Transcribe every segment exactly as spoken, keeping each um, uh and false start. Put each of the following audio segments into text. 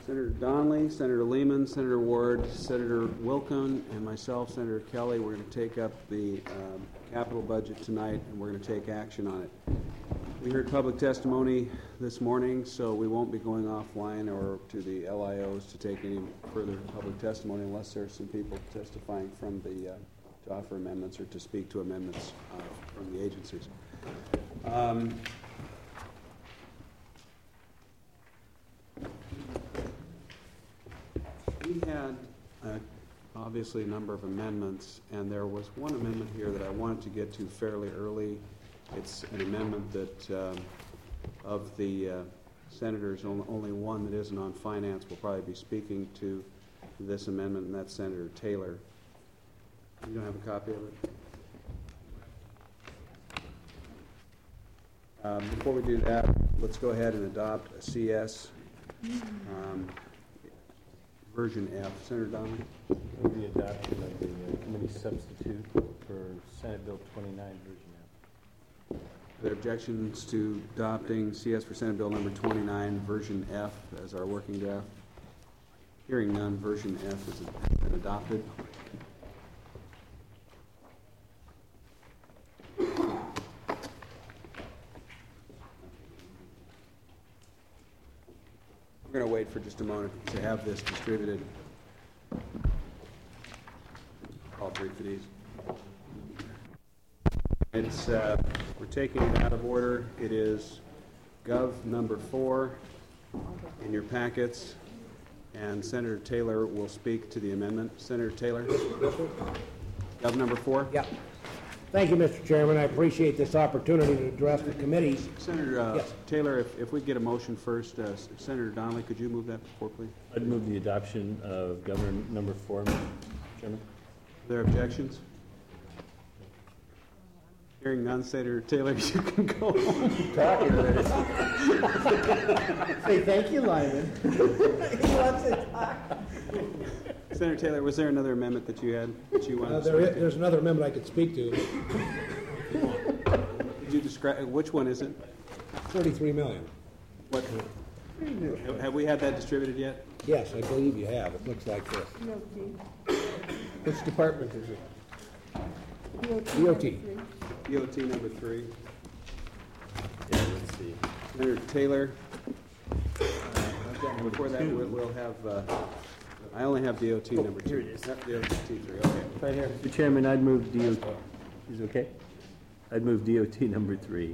Senator Donnelly, Senator Lehman, Senator Ward, Senator Wilken, and myself, Senator Kelly, we're going to take up the um, capital budget tonight, and we're going to take action on it. We heard public testimony this morning, so we won't be going offline or to the L I Os to take any further public testimony unless there's some people testifying from the, uh, to offer amendments or to speak to amendments uh, from the agencies. Um, We had uh, obviously a number of amendments, and there was one amendment here that I wanted to get to fairly early. It's an amendment that um, of the uh, senators, only, only one that isn't on finance will probably be speaking to this amendment, and that's Senator Taylor. You don't have a copy of it? Um, before we do that, let's go ahead and adopt a C S. Um, Version F. Senator Donnelly? Move the adoption of the uh, committee substitute for Senate Bill twenty-nine, Version F. Are there objections to adopting C S for Senate Bill number twenty-nine, Version F, as our working draft? Hearing none, Version F has been adopted. We're going to wait for just a moment to have this distributed. All three for these. It's, uh, we're taking it out of order. It is Gov number four in your packets, and Senator Taylor will speak to the amendment. Senator Taylor? Gov number four? Yeah. Thank you, Mister Chairman. I appreciate this opportunity to address the committees. Senator uh, yes. Taylor, if, if we get a motion first, uh, Senator Donnelly, could you move that before, please? I'd move the adoption of Governor number four, Mister Chairman. Are there objections? Hearing none, Senator Taylor, you can go home. Keep talking already. Say thank you, Lyman. He wants to talk. Senator Taylor, was there another amendment that you had that you wanted Uh, to there speak is, to? there's another amendment I could speak to. Could you describe, which one is it? thirty-three million. What? Have, have we had that distributed yet? Yes, I believe you have. It looks like this. Which department is it? D O T. D O T number three. Yeah, let's see. Senator Taylor. Uh, before that, we'll, we'll have, uh, I only have D O T number two. Here it is. Yep, D O T three, okay. Right here. Mister Chairman, I'd move D O T. Is it okay? I'd move D O T number three.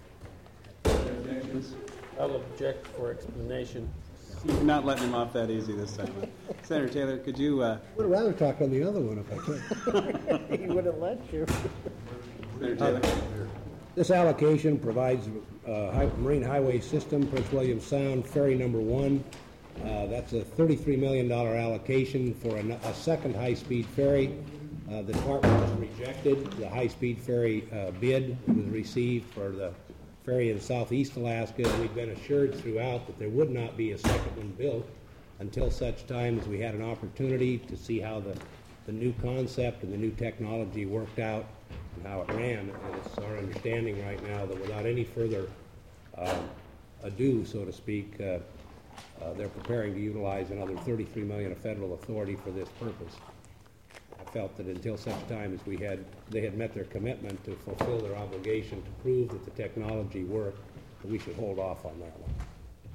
I'll object for explanation. You're not letting him off that easy this time. Senator Taylor, could you... Uh, I would rather talk on the other one if I could. He wouldn't let you. Senator Taylor? This allocation provides uh, high, Marine Highway System, Prince William Sound, Ferry Number One. Uh, that's a thirty-three million dollars allocation for a, a second high-speed ferry. Uh, the department has rejected the high-speed ferry uh, bid that was received for the ferry in southeast Alaska. We've been assured throughout that there would not be a second one built until such time as we had an opportunity to see how the, the new concept and the new technology worked out and how it ran. And it's our understanding right now that without any further uh, ado, so to speak, uh, uh, they're preparing to utilize another thirty-three million dollars of federal authority for this purpose. I felt that until such time as we had, they had met their commitment to fulfill their obligation to prove that the technology worked, that we should hold off on that one.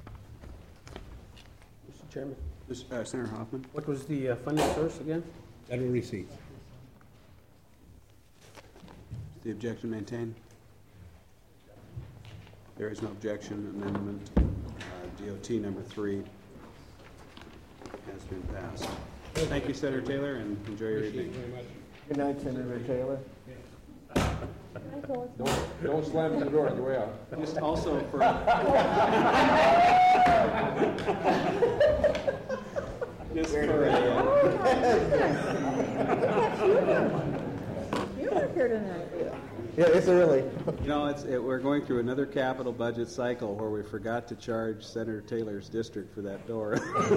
Mister Chairman, Uh, Senator Hoffman? what was the uh, funding source again? Federal receipts. Is the objection maintained? There is no objection. Amendment uh, D O T number three has been passed. Thank you, Senator Taylor, and enjoy your Appreciate evening. it very much. Good night, Senator Taylor. Don't, don't slam the door on the way out. Just also for... Just for a... You were here tonight. Yeah, it's early. You know, it's, it, we're going through another capital budget cycle where we forgot to charge Senator Taylor's district for that door.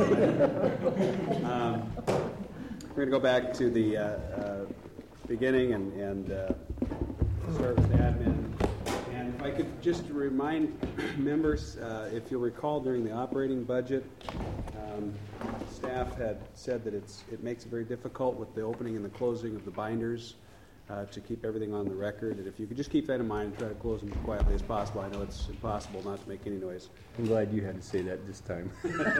um, we're going to go back to the uh, uh, beginning and, and uh, start with admin. And If I could just remind members, uh, if you'll recall during the operating budget, um, staff had said that it's it makes it very difficult with the opening and the closing of the binders uh, to keep everything on the record. And if you could just keep that in mind and try to close them as quietly as possible. I know it's impossible not to make any noise. I'm glad you had to say that this time.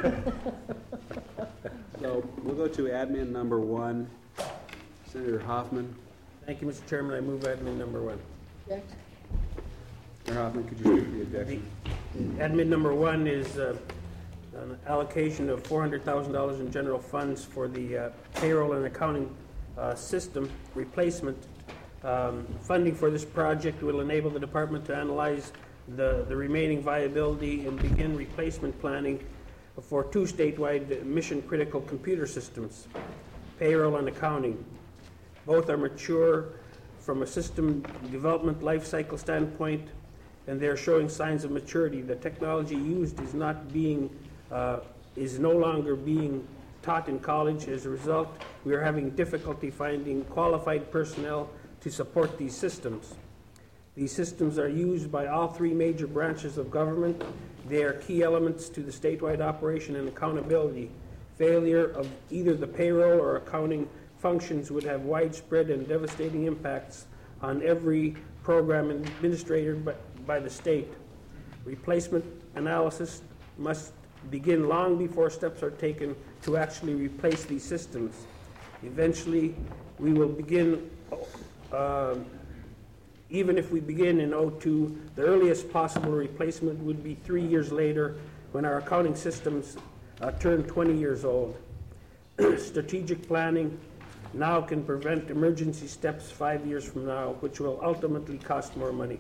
So we'll go to admin number one. Senator Hoffman. Thank you, Mister Chairman. I move admin number one. Senator Hoffman, could you speak the objection? Admin number one is uh, an allocation of four hundred thousand dollars in general funds for the uh, payroll and accounting uh, system replacement. Um, funding for this project will enable the department to analyze the, the remaining viability and begin replacement planning for two statewide mission-critical computer systems, payroll and accounting. Both are mature from a system development life cycle standpoint, and they're showing signs of maturity. The technology used is not being, uh, is no longer being taught in college. As a result, we are having difficulty finding qualified personnel to support these systems. These systems are used by all three major branches of government. They are key elements to the statewide operation and accountability. Failure of either the payroll or accounting functions would have widespread and devastating impacts on every program administered by, by the state. Replacement analysis must begin long before steps are taken to actually replace these systems. Eventually, we will begin, uh, even if we begin in oh two, the earliest possible replacement would be three years later when our accounting systems uh, turn twenty years old. Strategic planning now can prevent emergency steps five years from now, which will ultimately cost more money.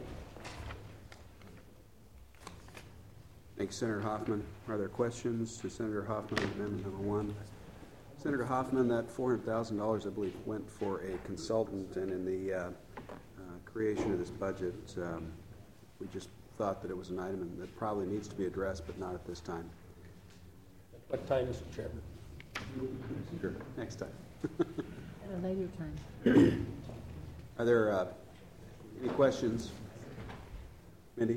Thank you, Senator Hoffman. Are there questions to Senator Hoffman on amendment number one? Senator Hoffman, that four hundred thousand dollars, I believe, went for a consultant, and in the uh, uh, creation of this budget, um, we just thought that it was an item that probably needs to be addressed, but not at this time. What time, Mister Chairman? Sure. Next time. At a later time. Are there uh, any questions? Mindy?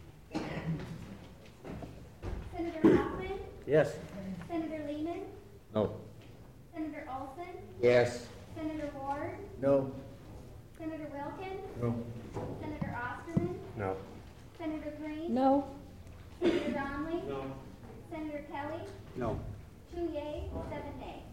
Senator Hoffman? Yes. Senator Lehman? No. Senator Olson? Yes. Senator Ward? No. Senator Wilkin? No. Senator Osterman? No. Senator Green? No. Senator Donnelly? No. Senator Kelly? No. Two yea, seven nay.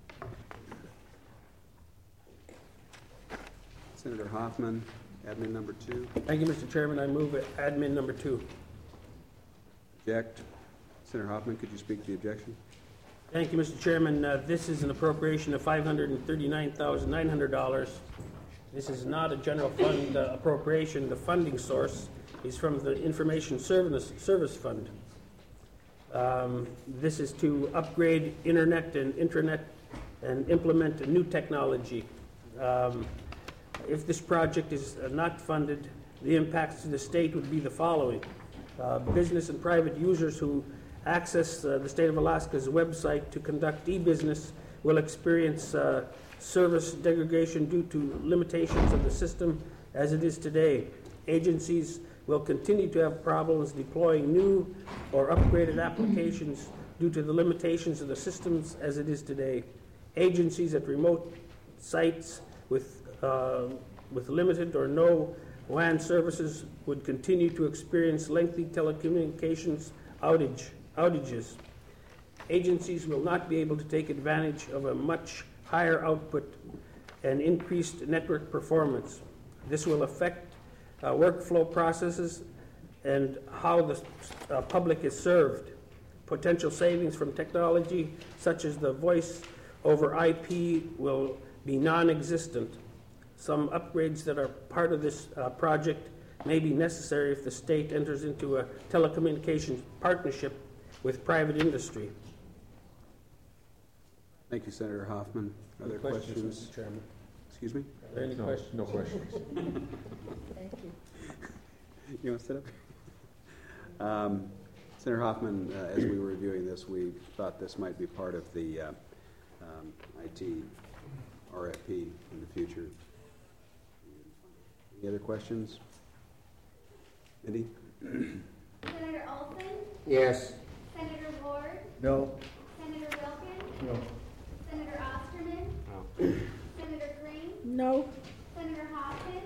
Senator Hoffman, admin number two. Thank you, Mister Chairman. I move admin number two. Object. Senator Hoffman, could you speak to the objection? Thank you, Mister Chairman. Uh, this is an appropriation of five hundred thirty-nine thousand nine hundred dollars. This is not a general fund uh, appropriation. The funding source is from the Information Service, Service Fund. Um, this is to upgrade internet and intranet and implement new technology. Um, if this project is uh, not funded, the impacts to the state would be the following. Uh, business and private users who access uh, the state of Alaska's website to conduct e-business will experience uh, service degradation due to limitations of the system as it is today. Agencies will continue to have problems deploying new or upgraded applications due to the limitations of the systems as it is today. Agencies at remote sites with, uh, with limited or no W A N services would continue to experience lengthy telecommunications outage, outages. Agencies will not be able to take advantage of a much higher output and increased network performance. This will affect uh, workflow processes and how the uh, public is served. Potential savings from technology such as the voice over I P will be non-existent. Some upgrades that are part of this uh, project may be necessary if the state enters into a telecommunications partnership with private industry. Thank you, Senator Hoffman. Are there Questions, questions? Mister Chairman? Excuse me? Are there any No, questions? no questions. Thank you. You want to sit up? Um, Senator Hoffman, uh, as we were reviewing this, we thought this might be part of the uh, um, I T R F P in the future. Any other questions? Mindy? Senator Olson, Yes. Senator Ward, No. Senator Wilkins, No. Senator Osterman, No. Senator Green, No. Senator Hoffman,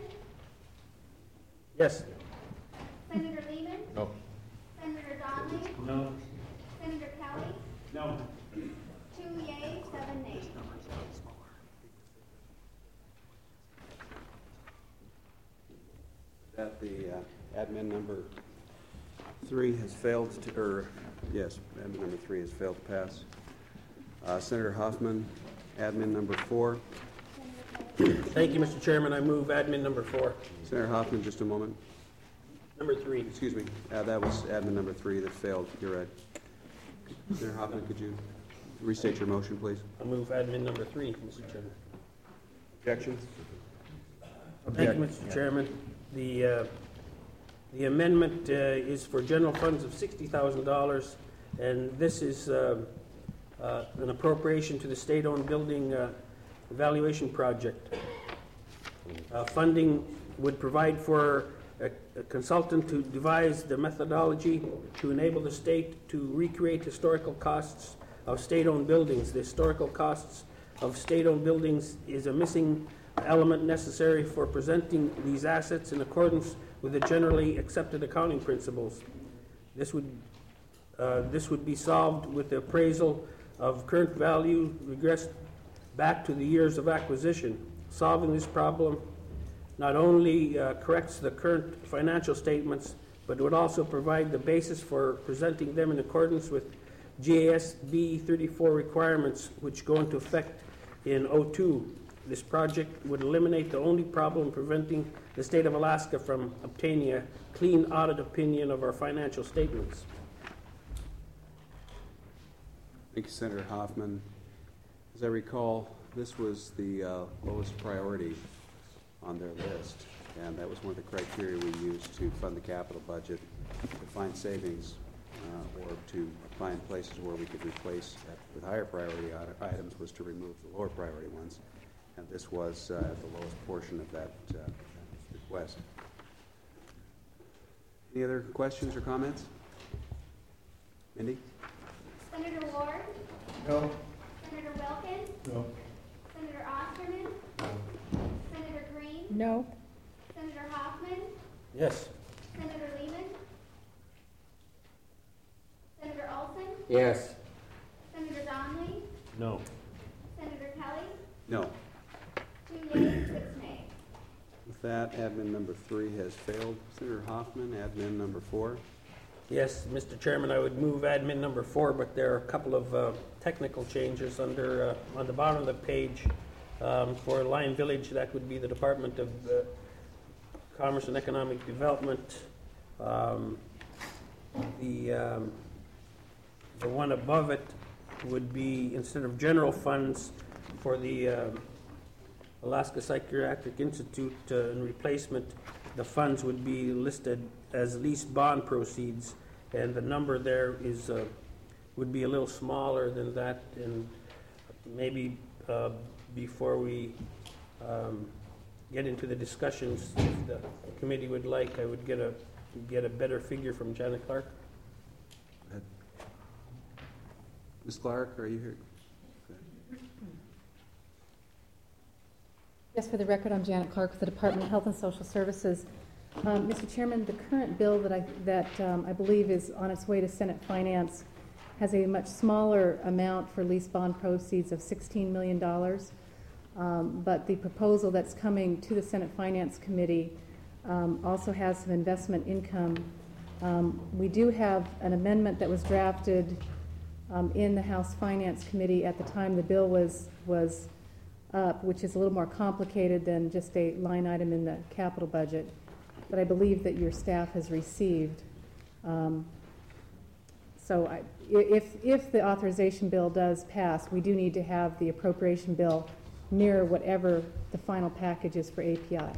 Yes. Senator Lehman, No. Senator Donnelly, No. Senator Kelly, No. two yea, seven nay. That the uh, admin number three has failed to, or, yes, admin number three has failed to pass. Uh, Senator Hoffman, admin number four. Thank you, Mister Chairman. I move admin number four. Senator Hoffman, just a moment. Number three. Excuse me, uh, that was admin number three that failed. You're right. Senator Hoffman, could you restate your motion, please? I move admin number three, Mister Chairman. Objections? Thank you, Mister Chairman. The, uh, the amendment uh, is for general funds of sixty thousand dollars, and this is um, uh, an appropriation to the state-owned building uh, evaluation project. Uh, Funding would provide for a a consultant to devise the methodology to enable the state to recreate historical costs of state-owned buildings. The historical costs of state-owned buildings is a missing element necessary for presenting these assets in accordance with the generally accepted accounting principles. This would, uh, this would be solved with the appraisal of current value regressed back to the years of acquisition. Solving this problem not only uh, corrects the current financial statements, but would also provide the basis for presenting them in accordance with G A S B thirty-four requirements, which go into effect in oh two. This project would eliminate the only problem preventing the state of Alaska from obtaining a clean audit opinion of our financial statements. Thank you, Senator Hoffman. As I recall, this was the uh, lowest priority on their list, and that was one of the criteria we used to fund the capital budget, to find savings uh, or to find places where we could replace at, with higher priority items was to remove the lower priority ones, and this was uh, at the lowest portion of that uh, request. Any other questions or comments? Mindy? Senator Ward, No. Senator Wilkins, No. Senator Osterman, Senator Green, No. Senator Hoffman, Yes. Senator Lehman, Senator Olson, Yes. Senator Donnelly, No. Senator Kelly, No. two yea, six nay. With that, admin number three has failed. Senator Hoffman, admin number four. Yes, Mister Chairman, I would move admin number four, but there are a couple of uh, technical changes under, uh, on the bottom of the page. Um, For Lion Village, that would be the Department of uh, Commerce and Economic Development. Um, The, um, the one above it would be, instead of general funds for the uh, Alaska Psychiatric Institute uh, and replacement, the funds would be listed as lease bond proceeds, and the number there is, uh, would be a little smaller than that, and maybe uh, before we um, get into the discussions, if the committee would like, I would get a, get a better figure from Janet Clark. Go ahead. Miz Clark, are you here? Yes, for the record, I'm Janet Clark with the Department of Health and Social Services. Um, Mister Chairman, the current bill that I, that um, I believe is on its way to Senate Finance has a much smaller amount for lease bond proceeds of sixteen million dollars. Um, but the proposal that's coming to the Senate Finance Committee um, also has some investment income. Um, we do have an amendment that was drafted um, in the House Finance Committee at the time the bill was was up, which is a little more complicated than just a line item in the capital budget, but I believe that your staff has received. Um, so I, if, if the authorization bill does pass, we do need to have the appropriation bill mirror whatever the final package is for A P I.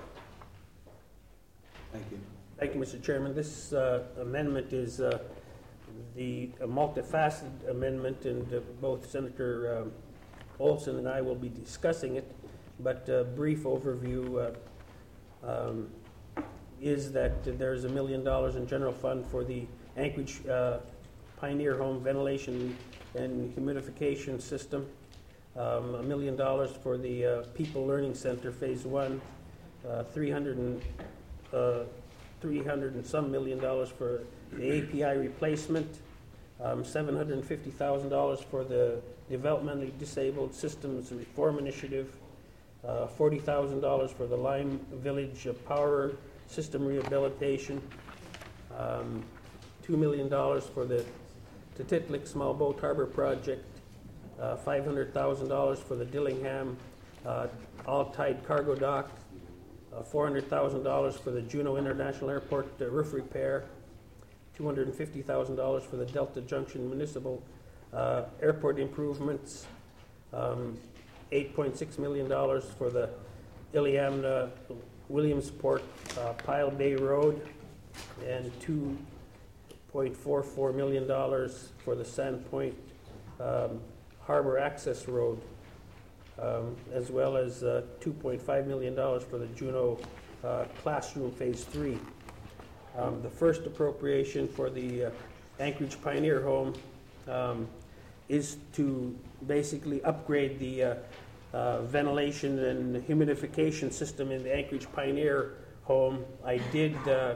Thank you. Thank you, Mister Chairman. This uh, amendment is uh, the a multifaceted amendment, and uh, both Senator um, Olson and I will be discussing it, but a brief overview. Uh, um, is that there's a million dollars in general fund for the Anchorage uh, Pioneer Home ventilation and humidification system, um, a million dollars for the uh, People Learning Center Phase One, uh, three hundred and uh, three hundred and some million dollars for the A P I replacement, um, seven hundred and fifty thousand dollars for the Developmentally Disabled Systems Reform Initiative, uh, forty thousand dollars for the Lime Village uh, Power System Rehabilitation, um, two million dollars for the Tititlic Small Boat Harbor Project, uh, five hundred thousand dollars for the Dillingham uh, All-Tide Cargo Dock, uh, four hundred thousand dollars for the Juneau International Airport uh, roof repair, two hundred fifty thousand dollars for the Delta Junction Municipal uh, Airport improvements, um, eight point six million dollars for the Iliamna Williamsport uh, Pile Bay Road, and two point four four million dollars for the Sandpoint um, Harbor Access Road, um, as well as uh, two point five million dollars for the Juneau uh, Classroom Phase three. Um, the first appropriation for the uh, Anchorage Pioneer Home um, is to basically upgrade the uh, uh, ventilation and humidification system in the Anchorage Pioneer Home. I did uh,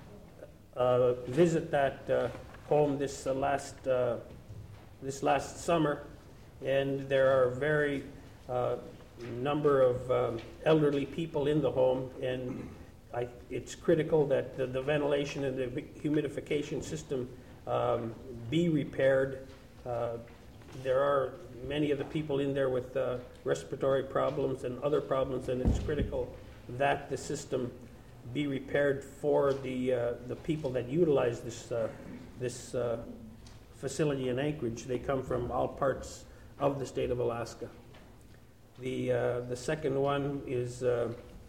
uh, visit that uh, home this uh, last uh, this last summer, and there are very uh, number of um, elderly people in the home, and I, it's critical that the, the ventilation and the humidification system um, be repaired. Uh, there are many of the people in there with uh, respiratory problems and other problems, and it's critical that the system be repaired for the uh, the people that utilize this uh, this uh, facility in Anchorage. They come from all parts of the state of Alaska. The uh, the second one is. Uh,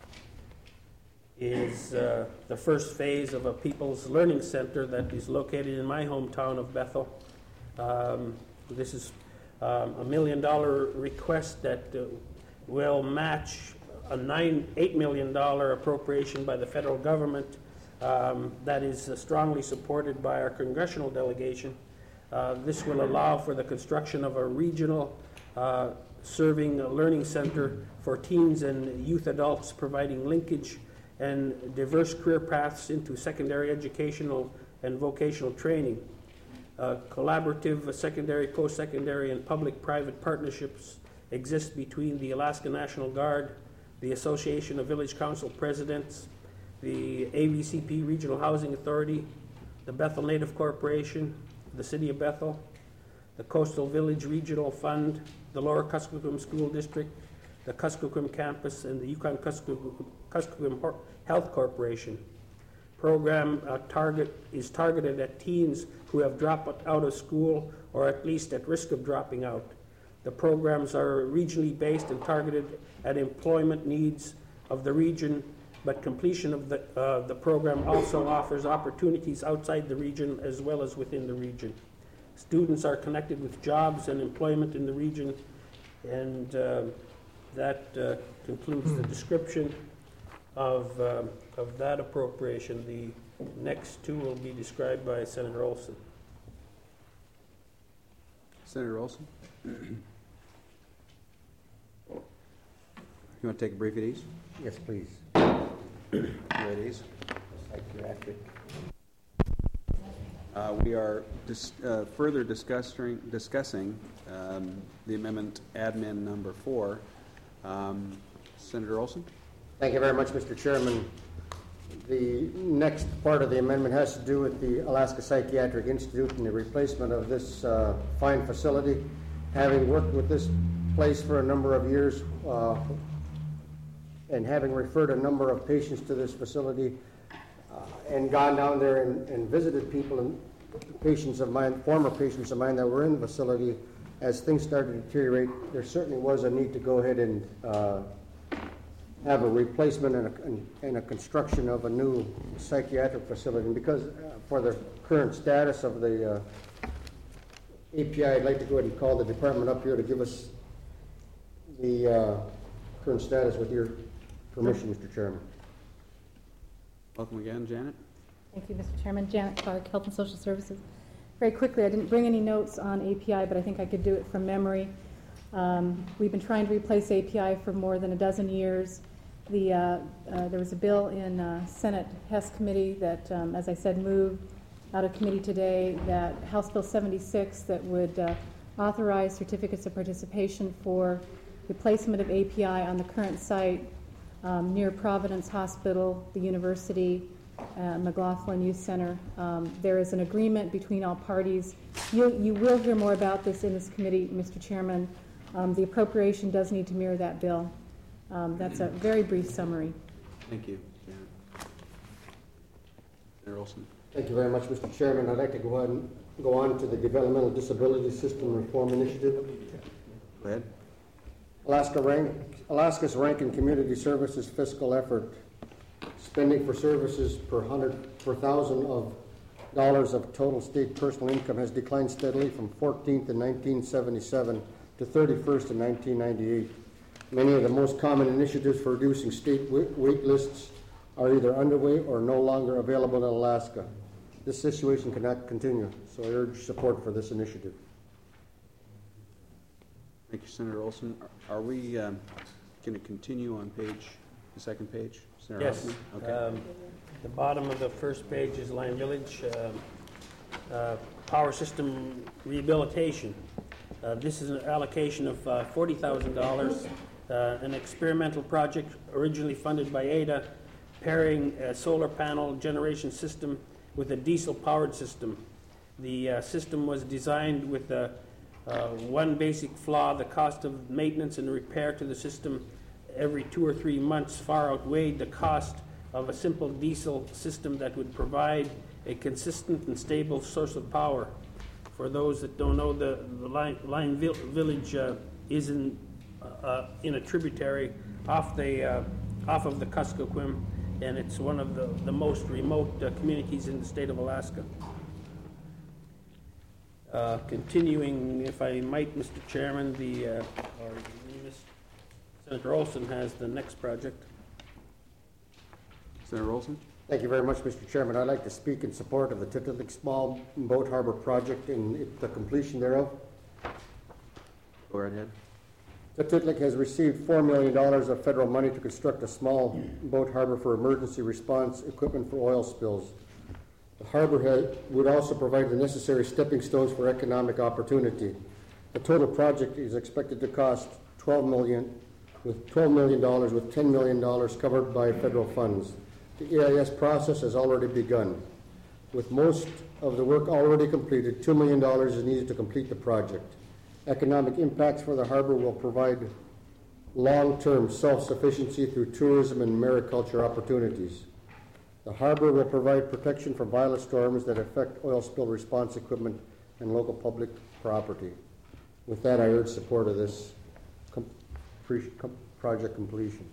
is uh, the first phase of a People's Learning Center that is located in my hometown of Bethel. Um, this is um, a million dollar request that uh, will match a nine, eight million dollar appropriation by the federal government um, that is uh, strongly supported by our congressional delegation. Uh, this will allow for the construction of a regional uh, serving a learning center for teens and youth adults, providing linkage and diverse career paths into secondary educational and vocational training. Uh, collaborative uh, secondary, post-secondary, and public-private partnerships exist between the Alaska National Guard, the Association of Village Council Presidents, the A V C P Regional Housing Authority, the Bethel Native Corporation, the City of Bethel, the Coastal Village Regional Fund, the Lower Kuskokwim School District, the Kuskokwim Campus, and the Yukon Kuskokwim Health Corporation. Program uh, target is targeted at teens who have dropped out of school or at least at risk of dropping out. The programs are regionally based and targeted at employment needs of the region, but completion of the, uh, the program also offers opportunities outside the region as well as within the region. Students are connected with jobs and employment in the region, and uh, that uh, concludes the description of, uh, of that appropriation. The next two will be described by Senator Olson. Senator Olson? You want to take a brief at ease? Yes, please. You're at ease. Psychiatric. Uh, we are dis- uh, further discussing, discussing um, the amendment admin number four. Um, Senator Olson? Thank you very much, Mister Chairman. The next part of the amendment has to do with the Alaska Psychiatric Institute and the replacement of this uh, fine facility. Having worked with this place for a number of years uh, and having referred a number of patients to this facility uh, and gone down there and, and visited people and patients of mine, former patients of mine that were in the facility, as things started to deteriorate, there certainly was a need to go ahead and uh, have a replacement and a, and a construction of a new psychiatric facility. And because uh, for the current status of the uh, A P I, I'd like to go ahead and call the department up here to give us the uh, current status with your permission, Mister Chairman. Welcome again, Janet. Thank you, Mister Chairman. Janet Clark, Health and Social Services. Very quickly, I didn't bring any notes on A P I, but I think I could do it from memory. Um, we've been trying to replace A P I for more than a dozen years. The, uh, uh, there was a bill in uh, Senate Hess Committee that, um, as I said, moved out of committee today, that House Bill seventy-six that would uh, authorize certificates of participation for replacement of A P I on the current site um, near Providence Hospital, the university, uh, McLaughlin Youth Center. Um, there is an agreement between all parties. You, you will hear more about this in this committee, Mister Chairman. Um, the appropriation does need to mirror that bill. Um, that's a very brief summary. Thank you, Janet. Senator Olson. Thank you very much, Mister Chairman. I'd like to go on, go on to the Developmental Disability System Reform Initiative. Go ahead. Alaska rank, Alaska's rank in community services fiscal effort. Spending for services per hundred per thousand of dollars of total state personal income has declined steadily from fourteenth in nineteen seventy-seven to thirty-first in nineteen ninety-eight. Many of the most common initiatives for reducing state wait lists are either underway or no longer available in Alaska. This situation cannot continue, so I urge support for this initiative. Thank you, Senator Olson. Are, are we um, going to continue on page, the second page? Senator Yes. Hoffman? Okay. Um, the bottom of the first page is Lion Village um, uh, power system rehabilitation. Uh, this is an allocation of uh, forty thousand dollars, uh, an experimental project originally funded by A D A, pairing a solar panel generation system with a diesel-powered system. The uh, system was designed with uh, uh, one basic flaw: the cost of maintenance and repair to the system every two or three months far outweighed the cost of a simple diesel system that would provide a consistent and stable source of power. For those that don't know, the, the Lion, Lion Village uh, is in uh, in a tributary off the uh, off of the Kuskokwim, and it's one of the, the most remote uh, communities in the state of Alaska. Uh, continuing, if I might, Mister Chairman, the uh, or Senator Olson has the next project. Senator Olson. Thank you very much, Mister Chairman. I'd like to speak in support of the Titalik Small Boat Harbor project and the completion thereof. Go right ahead. Titalik has received four million dollars of federal money to construct a small boat harbor for emergency response equipment for oil spills. The harbor has, would also provide the necessary stepping stones for economic opportunity. The total project is expected to cost twelve million dollars, with twelve million dollars, with ten million dollars covered by federal funds. The E I S process has already begun. With most of the work already completed, two million dollars is needed to complete the project. Economic impacts for the harbor will provide long-term self-sufficiency through tourism and mariculture opportunities. The harbor will provide protection from violent storms that affect oil spill response equipment and local public property. With that, I urge support of this com- pre- com- project completion.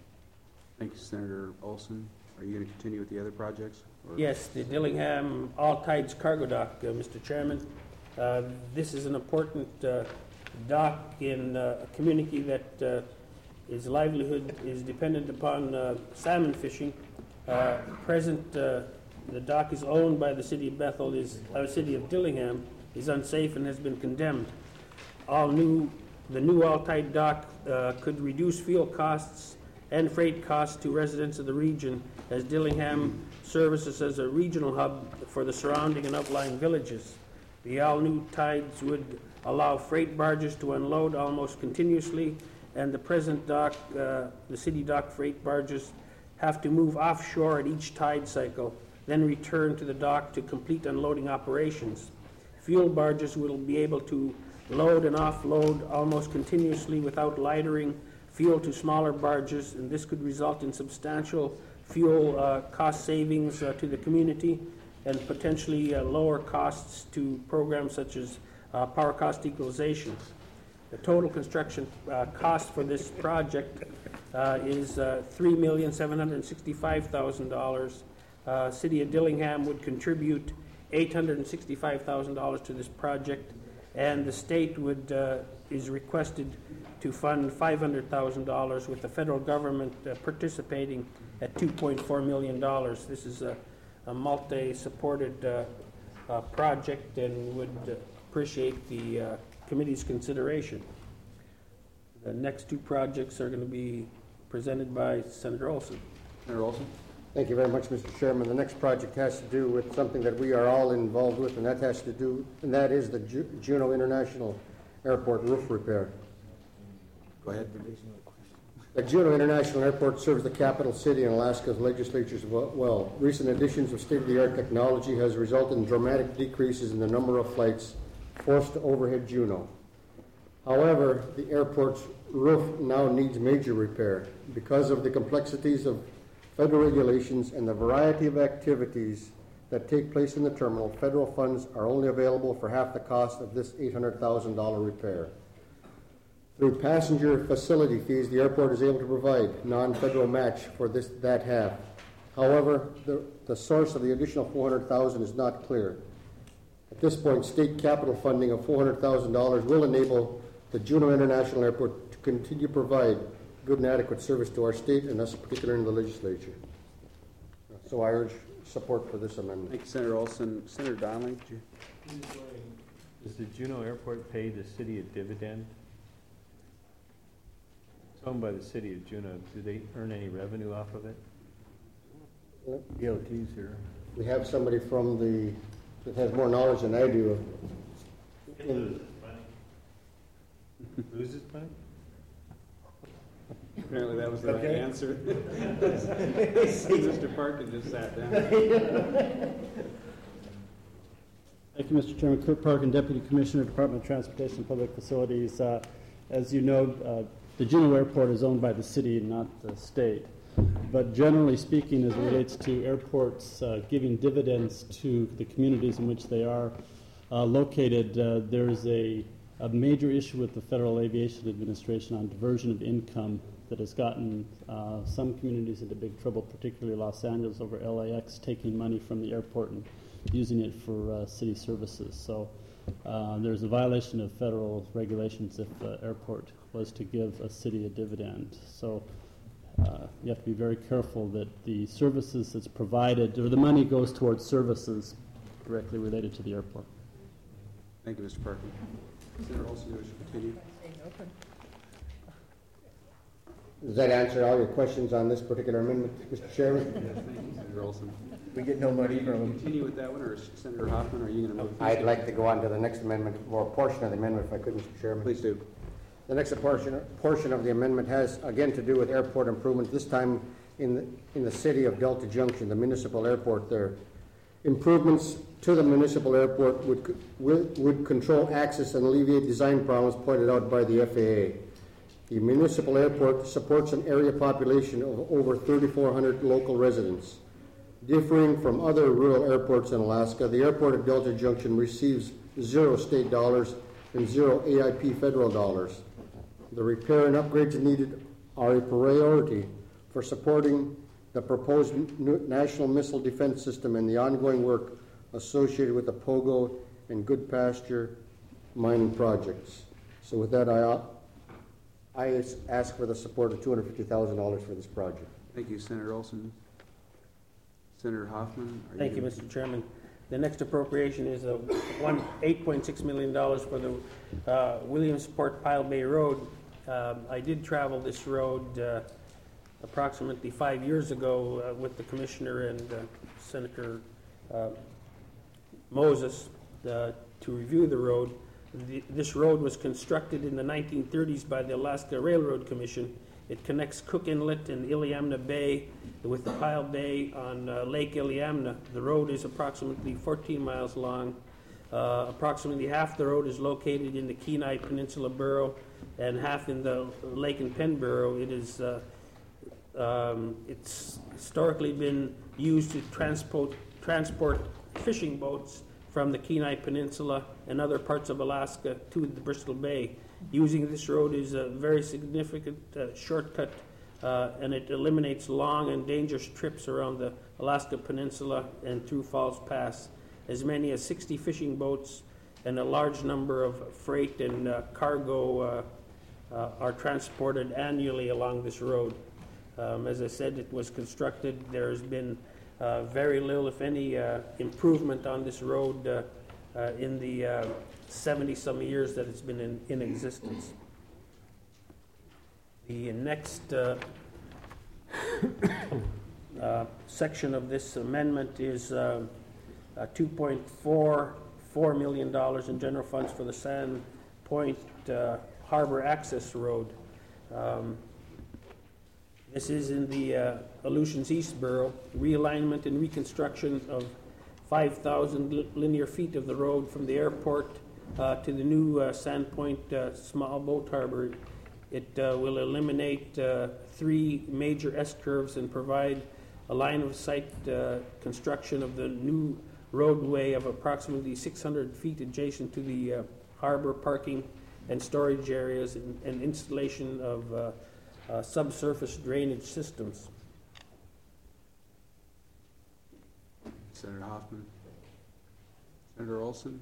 Thank you, Senator Olson. Are you going to continue with the other projects? Or? Yes, the Dillingham All Tides Cargo Dock, uh, Mister Chairman. Uh, this is an important uh, dock in uh, a community that uh, its livelihood is dependent upon uh, salmon fishing. Uh, present, uh, the dock is owned by the city of Bethel, is uh, city of Dillingham, is unsafe and has been condemned. All new, the new all-tide dock uh, could reduce fuel costs and freight costs to residents of the region, as Dillingham services as a regional hub for the surrounding and outlying villages. The all-new tides would allow freight barges to unload almost continuously, and the present dock, uh, the city dock freight barges, have to move offshore at each tide cycle, then return to the dock to complete unloading operations. Fuel barges will be able to load and offload almost continuously without lightering fuel to smaller barges, and this could result in substantial fuel uh, cost savings uh, to the community and potentially uh, lower costs to programs such as uh, power cost equalization. The total construction uh, cost for this project uh, is uh, three million seven hundred sixty-five thousand dollars. Uh, City of Dillingham would contribute eight hundred sixty-five thousand dollars to this project. and the state would, uh, is requested to fund five hundred thousand dollars, with the federal government uh, participating at two point four million dollars. This is a, a multi-supported uh, uh, project, and would uh, appreciate the uh, committee's consideration. The next two projects are going to be presented by Senator Olson. Senator Olson? Thank you very much, Mister Chairman. The next project has to do with something that we are all involved with, and that has to do, and that is the Ju- Juneau International Airport roof repair. Go ahead. The Juneau International Airport serves the capital city and Alaska's legislatures well. Recent additions of state-of-the-art technology has resulted in dramatic decreases in the number of flights forced to overhead Juneau. However, the airport's roof now needs major repair. Because of the complexities of federal regulations and the variety of activities that take place in the terminal, federal funds are only available for half the cost of this eight hundred thousand dollars repair. Through passenger facility fees, the airport is able to provide non-federal match for this that half. However, the, the source of the additional four hundred thousand dollars is not clear. At this point, state capital funding of four hundred thousand dollars will enable the Juneau International Airport to continue to provide good and adequate service to our state, and us particularly in the legislature. So I urge support for this amendment. Thank you, Senator Olson. Senator Donnelly? Did you? Does the Juneau Airport pay the city a dividend? It's owned by the city of Juneau. Do they earn any revenue off of it? D O T's here. We have somebody from the, that has more knowledge than I do. In, Loses money? Apparently that was the right Okay. answer. Mister Parkin just sat down. Thank you, Mister Chairman. Kurt Parkin, Deputy Commissioner, Department of Transportation and Public Facilities. Uh, as you know, uh, the Juneau Airport is owned by the city, not the state. But generally speaking, as it relates to airports uh, giving dividends to the communities in which they are uh, located, uh, there's a, a major issue with the Federal Aviation Administration on diversion of income that has gotten uh, some communities into big trouble, particularly Los Angeles over L A X taking money from the airport and using it for uh, city services. So uh, there's a violation of federal regulations if the airport was to give a city a dividend. So uh, you have to be very careful that the services that's provided, or the money goes towards services directly related to the airport. Thank you, Mister Parkin. Senator Olson, you wish to continue? does that answer all your questions on this particular amendment, Mister Chairman? Yes, thank you, Senator Olson. We get no Are money you from going to them. continue with that one, or is Senator Hoffman, are you going to move? I'd like to go on to the next amendment, or a portion of the amendment, if I could, Mister Chairman. Please do. The next portion, portion of the amendment has, again, to do with airport improvements, this time in the, in the city of Delta Junction, the municipal airport there. Improvements to the municipal airport would, would, would control access and alleviate design problems pointed out by the F A A. The municipal airport supports an area population of over thirty-four hundred local residents. Differing from other rural airports in Alaska, the airport at Delta Junction receives zero state dollars and zero A I P federal dollars. The repair and upgrades needed are a priority for supporting the proposed National Missile Defense System and the ongoing work associated with the Pogo and Good Pasture mining projects. So with that, I, I ask for the support of two hundred fifty thousand dollars for this project. Thank you, Senator Olson. Senator Hoffman? Are Thank you, gonna- Mister Chairman. The next appropriation is a one, eight point six million dollars for the uh, Williamsport Pile Bay Road. Um, I did travel this road uh, approximately five years ago uh, with the Commissioner and uh, Senator uh, Moses uh, to review the road. The, this road was constructed in the nineteen thirties by the Alaska Railroad Commission. It connects Cook Inlet and Iliamna Bay with the Pile Bay on uh, Lake Iliamna. The road is approximately fourteen miles long. Uh, approximately half the road is located in the Kenai Peninsula Borough and half in the Lake and Penn Borough. It is uh, um, it's historically been used to transport transport fishing boats from the Kenai Peninsula and other parts of Alaska to the Bristol Bay. Using this road is a very significant uh, shortcut, uh, and it eliminates long and dangerous trips around the Alaska Peninsula and through Falls Pass. As many as sixty fishing boats and a large number of freight and uh, cargo uh, uh, are transported annually along this road. Um, as I said, it was constructed. There's been uh, very little, if any, uh, improvement on this road uh, uh, in the seventy-some years that it's been in, in existence. The next uh, uh, section of this amendment is uh, uh, two point four four million dollars in general funds for the Sand Point uh, Harbor Access Road. Um, this is in the uh, Aleutians East Borough, realignment and reconstruction of five thousand li- linear feet of the road from the airport uh, to the new uh, Sand Point uh, small boat harbor. It uh, will eliminate uh, three major S-curves and provide a line of sight uh, construction of the new roadway of approximately six hundred feet adjacent to the uh, harbor, parking and storage areas, and, and installation of uh, uh, subsurface drainage systems. Senator Hoffman. Senator Olson.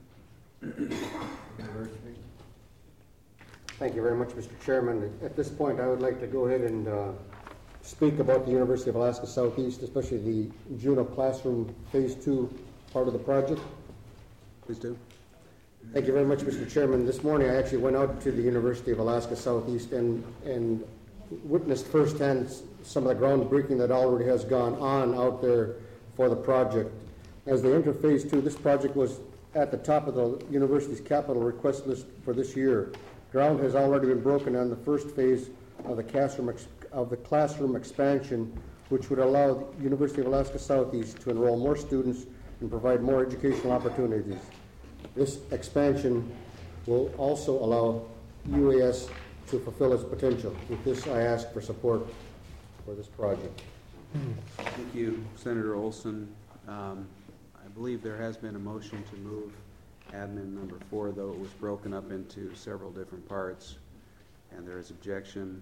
Thank you very much, Mister Chairman. At this point, I would like to go ahead and uh, speak about the University of Alaska Southeast, especially the Juneau Classroom Phase Two part of the project. Please do. Thank you very much, Mister Chairman. This morning, I actually went out to the University of Alaska Southeast and and witnessed firsthand some of the groundbreaking that already has gone on out there for the project. As they enter Phase Two, this project was at the top of the university's capital request list for this year. Ground has already been broken on the first phase of the classroom ex- of the classroom expansion, which would allow the University of Alaska Southeast to enroll more students and provide more educational opportunities. This expansion will also allow U A S to fulfill its potential. With this, I ask for support for this project. Thank you, Senator Olson. Um, I believe there has been a motion to move admin number four, though it was broken up into several different parts, and there is objection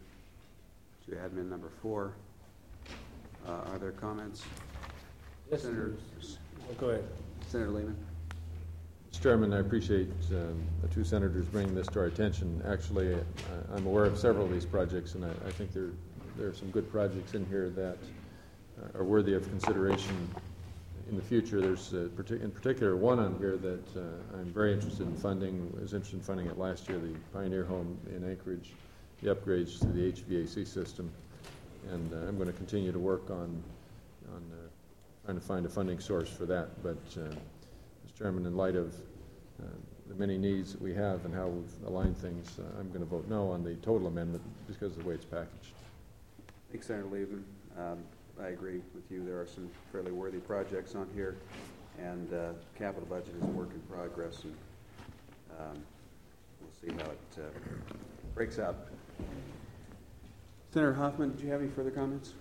to admin number four. Uh, are there comments? Yes, Senator, well, go ahead. Senator Lehman. Mister Chairman, I appreciate um, the two senators bringing this to our attention. Actually, uh, I'm aware of several of these projects, and I, I think there, there are some good projects in here that uh, are worthy of consideration in the future. There's uh, partic- in particular one on here that uh, I'm very interested in funding. I was interested in funding it last year, the Pioneer Home in Anchorage, the upgrades to the H V A C system, and uh, I'm going to continue to work on on uh, trying to find a funding source for that. But uh, Mister Chairman, in light of uh, the many needs that we have and how we've aligned things, uh, I'm going to vote no on the total amendment because of the way it's packaged. Thanks, Senator Lehman. Um, I agree with you. There are some fairly worthy projects on here, and uh, capital budget is a work in progress, and um, we'll see how it uh, breaks out. Senator Hoffman, do you have any further comments?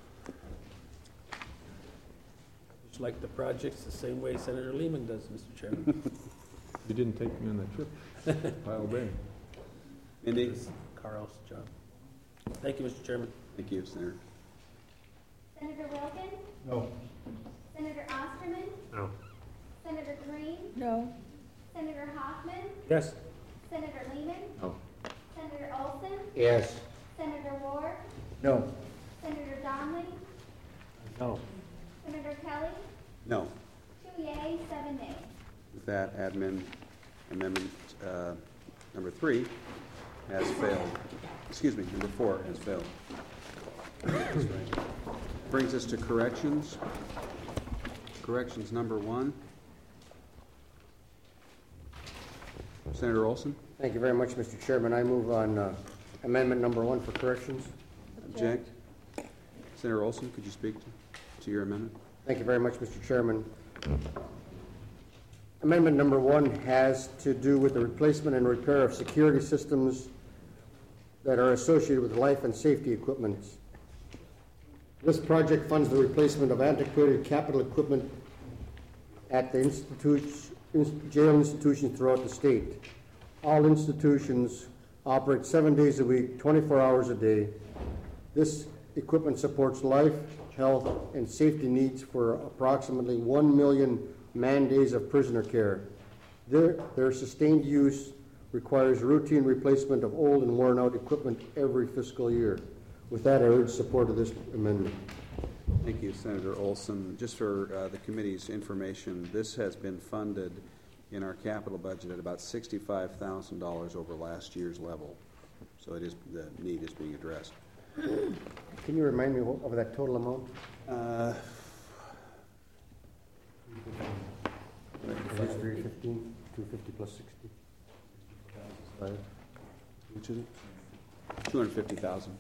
Just like the projects the same way Senator Lehman does, Mister Chairman. You didn't take me on that trip. Pile Bay. Mindy? This is Carl's job. Thank you, Mister Chairman. Thank you, Senator. Senator Wilkins? No. Senator Osterman? No. Senator Green? No. Senator Hoffman? Yes. Senator Lehman? No. Senator Olson? Yes. Senator Ward? No. Senator Donnelly? No. Senator Kelly? No. Two yeas, seven nays. With that, admin amendment uh, number three has failed. Excuse me, number four has failed. That's right. Brings us to corrections. Corrections number one. Senator Olson, Thank you very much, Mister Chairman. I move on uh, amendment number one for corrections. object. Senator Olson, could you speak to, to your amendment? Thank you very much, Mister Chairman. Amendment number one has to do with the replacement and repair of security systems that are associated with life and safety equipment. This project funds the replacement of antiquated capital equipment at the institutes, jail institutions throughout the state. All institutions operate seven days a week, twenty-four hours a day. This equipment supports life, health, and safety needs for approximately one million man days of prisoner care. Their, their sustained use requires routine replacement of old and worn-out equipment every fiscal year. With that, I urge support of this amendment. Thank you, Senator Olson. Just for uh, the committee's information, this has been funded in our capital budget at about sixty-five thousand dollars over last year's level. So it is, the need is being addressed. Can you remind me of that total amount? Uh, three fifteen, two fifty plus sixty. Five. Which is it? two hundred fifty thousand.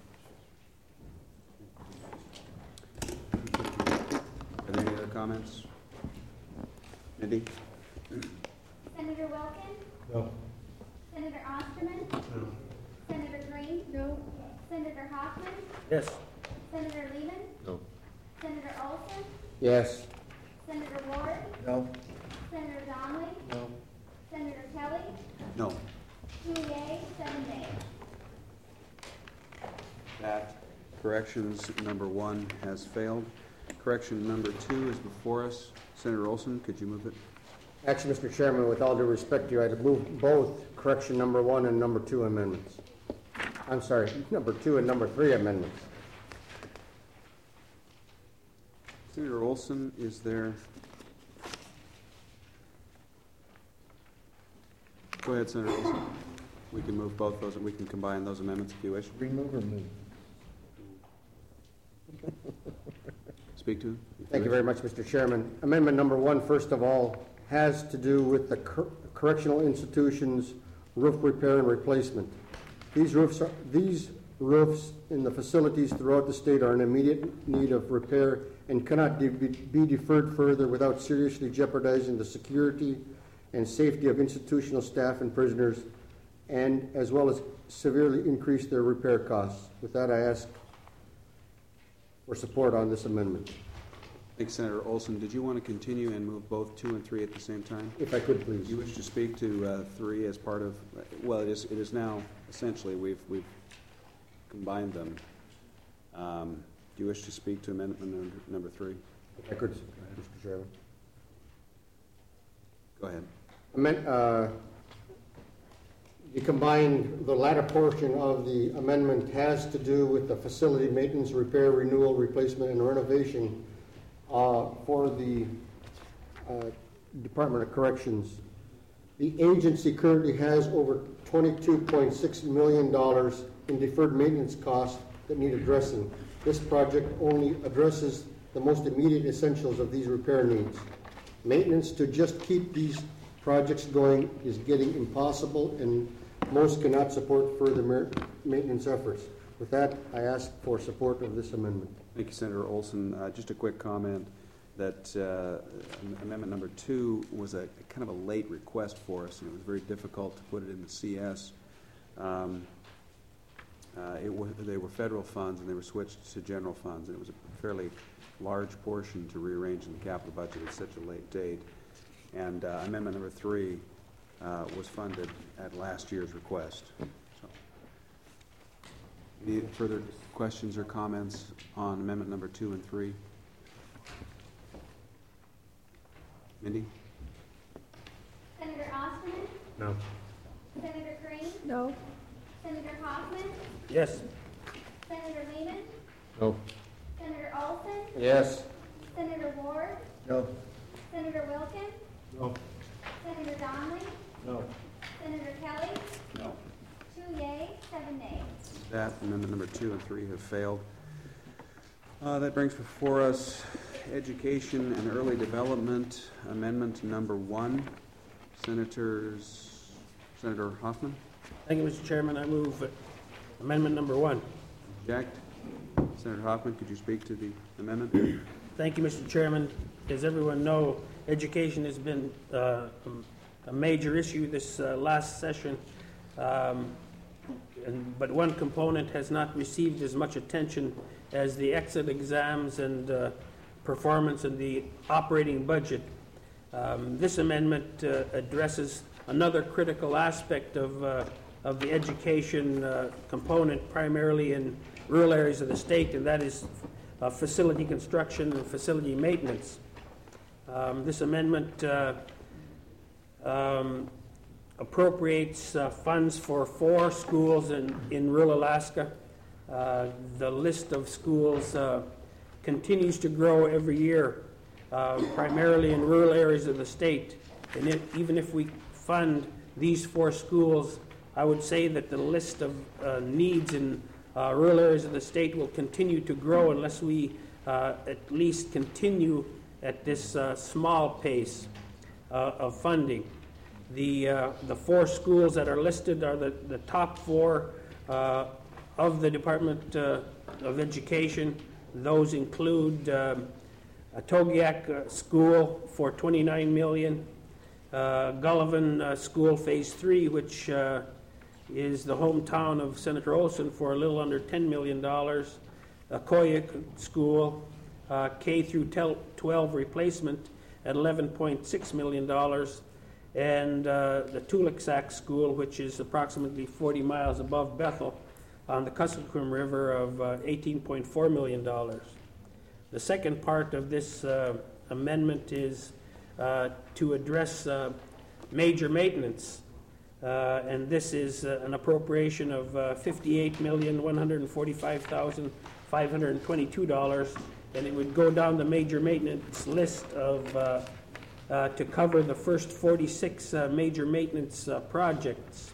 Are there any other comments? Mindy? Senator Wilkin? No. Senator Osterman? No. Senator Green? No. Senator Hoffman? Yes. Senator Lehman? No. Senator Olson? Yes. Senator Ward? No. Senator Donnelly? No. Senator Kelly? No. Two yea, seven nay. That corrections number one has failed. Correction number two is before us. Senator Olson, could you move it? Actually, Mister Chairman, with all due respect to you, I'd move both correction number one and number two amendments. I'm sorry, number two and number three amendments. Senator Olson, is there? Go ahead, Senator Olson. We can move both those, and we can combine those amendments if you wish. Remove or move? Speak to him. Thank you very much, Mister Chairman. Amendment number one, first of all, has to do with the cor- correctional institutions roof repair and replacement. These roofs, are, these roofs in the facilities throughout the state are in immediate need of repair and cannot de- be deferred further without seriously jeopardizing the security and safety of institutional staff and prisoners, and as well as severely increase their repair costs. With that, I ask for support on this amendment. Thanks, Senator Olson. Did you want to continue and move both two and three at the same time? If I could, please. You wish to speak to uh, three as part of, well, it is, it is now, essentially, we've, we've combined them. Um, do you wish to speak to amendment number, number three? If I could, Mister Chairman. Go ahead. Amend, uh, the combined, the latter portion of the amendment has to do with the facility maintenance, repair, renewal, replacement, and renovation uh, for the uh, Department of Corrections. The agency currently has over twenty-two point six million dollars in deferred maintenance costs that need addressing. This project only addresses the most immediate essentials of these repair needs. Maintenance to just keep these projects going is getting impossible, and most cannot support further mer- maintenance efforts. With that, I ask for support of this amendment. Thank you, Senator Olson. Uh, just a quick comment that uh, amendment number two was a kind of a late request for us, and it was very difficult to put it in the C S. Um, uh, it was, they were federal funds, and they were switched to general funds, and it was a fairly large portion to rearrange in the capital budget at such a late date. And uh, amendment number three uh, was funded at last year's request. So, any further questions or comments on amendment number two and three? Mindy? Senator Osterman? No. Senator Green? No. Senator Hoffman? Yes. Senator Lehman? No. Senator Olson? Yes. Senator Ward? No. Senator Wilkin? No. Senator Donnelly? No. Senator Kelly? No. Two yea, seven nay. That amendment number two and three have failed. Uh, that brings before us education and early development amendment number one. Senators, Senator Hoffman? Thank you, Mister Chairman. I move amendment number one. Object? Senator Hoffman, could you speak to the amendment? Thank you, Mister Chairman. As everyone knows, education has been uh, a major issue this uh, last session, um, and, but one component has not received as much attention as the exit exams and uh, performance in the operating budget. Um, this amendment uh, addresses another critical aspect of, uh, of the education uh, component, primarily in rural areas of the state, and that is uh, facility construction and facility maintenance. Um, this amendment uh, um, appropriates uh, funds for four schools in, in rural Alaska. Uh, the list of schools uh, continues to grow every year, uh, primarily in rural areas of the state. And if, even if we fund these four schools, I would say that the list of uh, needs in uh, rural areas of the state will continue to grow unless we uh, at least continue at this uh, small pace uh, of funding. The, uh, the four schools that are listed are the, the top four uh, of the Department uh, of Education. Those include um, a Togiak uh, School for twenty-nine million dollars, uh, Gullivan uh, School Phase three, which uh, is the hometown of Senator Olson, for a little under ten million dollars, a Koyuk School, uh, K through twelve replacement at eleven point six million dollars, and uh, the Tulaksak School, which is approximately forty miles above Bethel on the Kuskokwim River, of uh, eighteen point four million dollars. The second part of this uh, amendment is uh, to address uh, major maintenance, uh, and this is uh, an appropriation of uh, fifty-eight million one hundred forty-five thousand five hundred twenty-two dollars, and it would go down the major maintenance list of uh, Uh, to cover the first forty-six uh, major maintenance uh, projects.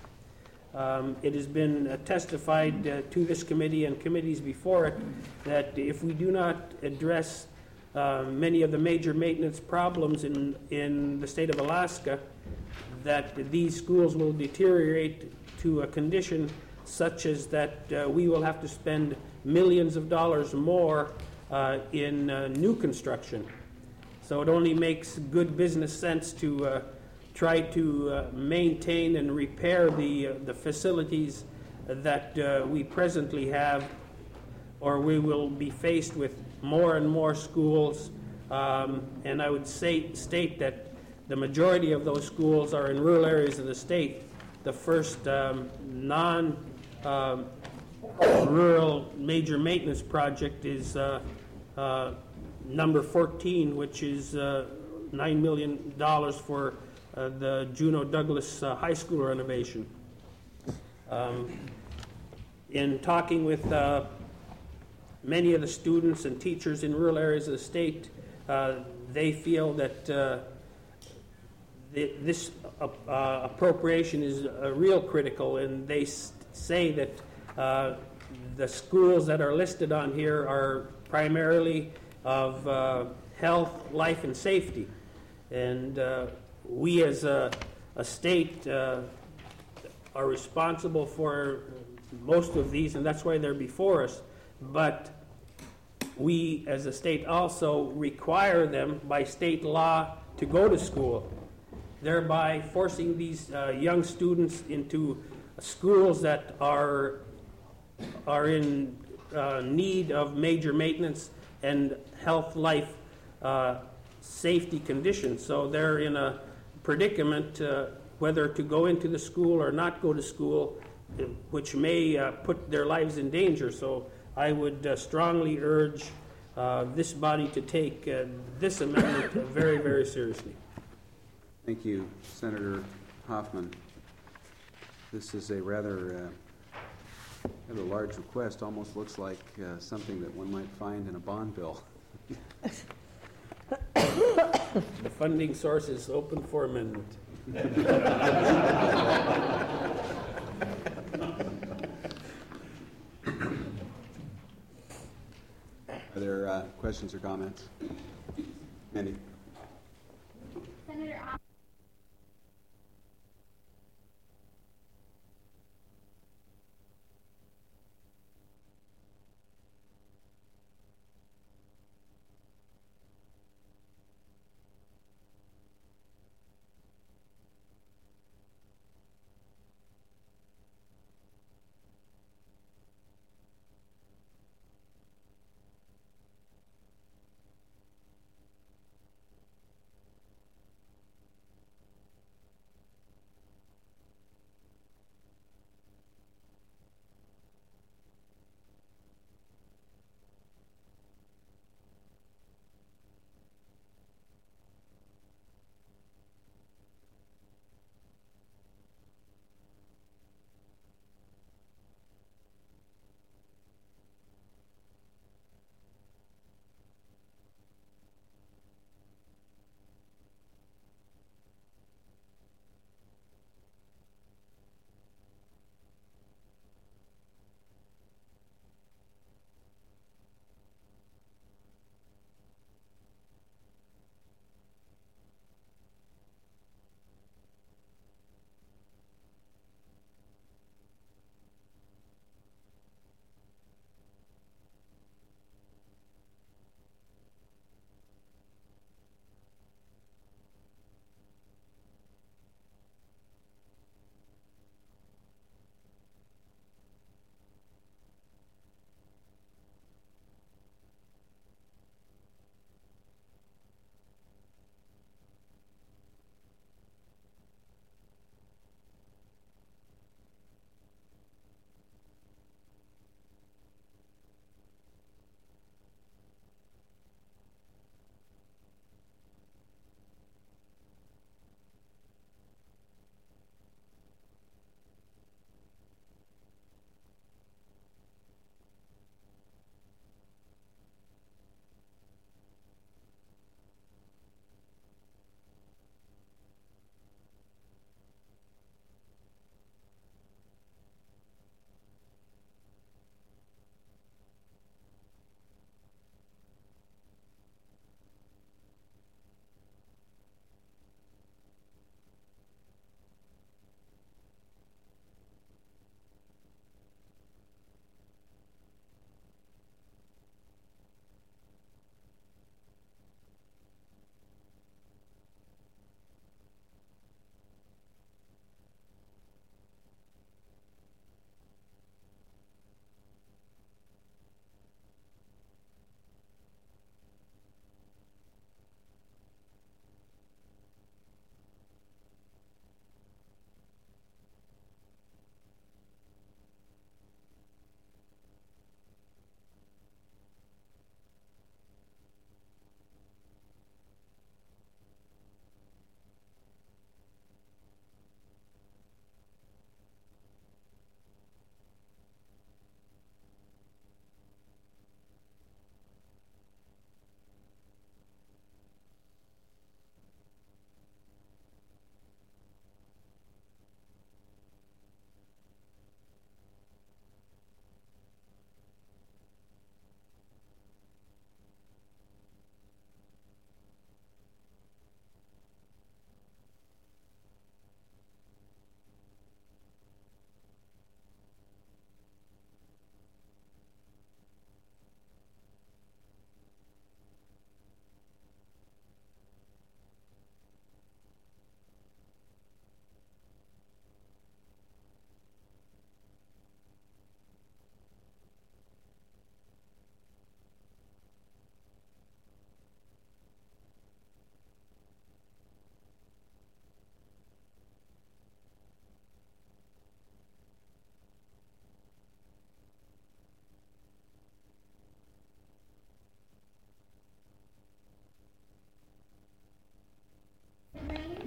Um, it has been uh, testified uh, to this committee and committees before it that if we do not address uh, many of the major maintenance problems in, in the state of Alaska, that these schools will deteriorate to a condition such as that uh, we will have to spend millions of dollars more uh, in uh, new construction. So it only makes good business sense to uh, try to uh, maintain and repair the, uh, the facilities that uh, we presently have, or we will be faced with more and more schools. Um, and I would say, state that the majority of those schools are in rural areas of the state. The first um, non-rural um, major maintenance project is uh, uh, number fourteen, which is uh, nine million dollars for uh, the Juneau Douglas uh, High School renovation. Um, in talking with uh, many of the students and teachers in rural areas of the state, uh, they feel that uh, th this uh, uh, appropriation is uh, real critical, and they s say that uh, the schools that are listed on here are primarily of uh, health, life, and safety. And uh, we as a, a state uh, are responsible for most of these, and that's why they're before us. But we as a state also require them by state law to go to school, thereby forcing these uh, young students into schools that are, are in uh, need of major maintenance and health, life, uh, safety conditions. So they're in a predicament uh, whether to go into the school or not go to school, which may uh, put their lives in danger. So I would uh, strongly urge uh, this body to take uh, this amendment very, very seriously. Thank you, Senator Hoffman. This is a rather uh, Rather large request. Almost looks like uh, something that one might find in a bond bill. The funding source is open for amendment. Are there uh, questions or comments? Mandy? Senator Ock.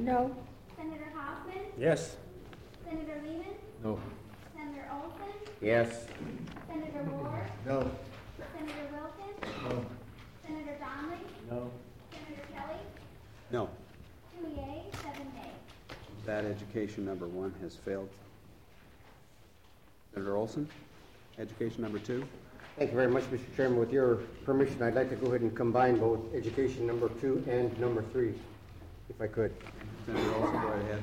No. Senator Hoffman? Yes. Senator Lehman? No. Senator Olson? Yes. Senator Ward? No. Senator Wilkins? No. Senator Donnelly? No. Senator Kelly? No. Two yea, seven nay. That education number one has failed. Senator Olson, education number two. Thank you very much, Mister Chairman. With your permission, I'd like to go ahead and combine both education number two and number three, if I could. Senator Olson, go right ahead.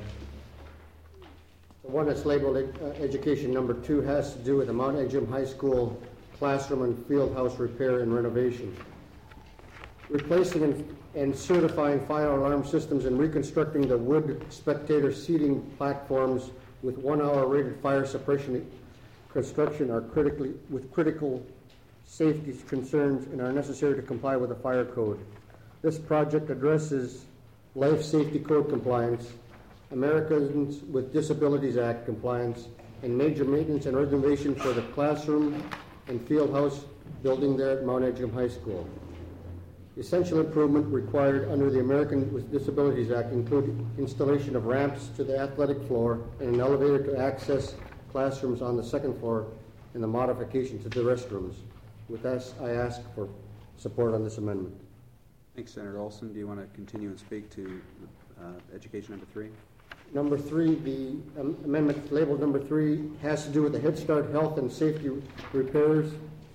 The one that's labeled uh, education number two has to do with the Mount Edgecombe High School classroom and field house repair and renovation. Replacing and, and certifying fire alarm systems and reconstructing the wood spectator seating platforms with one-hour rated fire suppression construction are critically with critical safety concerns and are necessary to comply with the fire code. This project addresses Life Safety Code compliance, Americans with Disabilities Act compliance, and major maintenance and renovation for the classroom and field house building there at Mount Edgecombe High School. Essential improvement required under the Americans with Disabilities Act include installation of ramps to the athletic floor and an elevator to access classrooms on the second floor and the modification to the restrooms. With that, I ask for support on this amendment. Thanks, Senator Olson. Do you want to continue and speak to uh, education number three? Number three, the um, amendment labeled number three has to do with the Head Start health and safety repairs.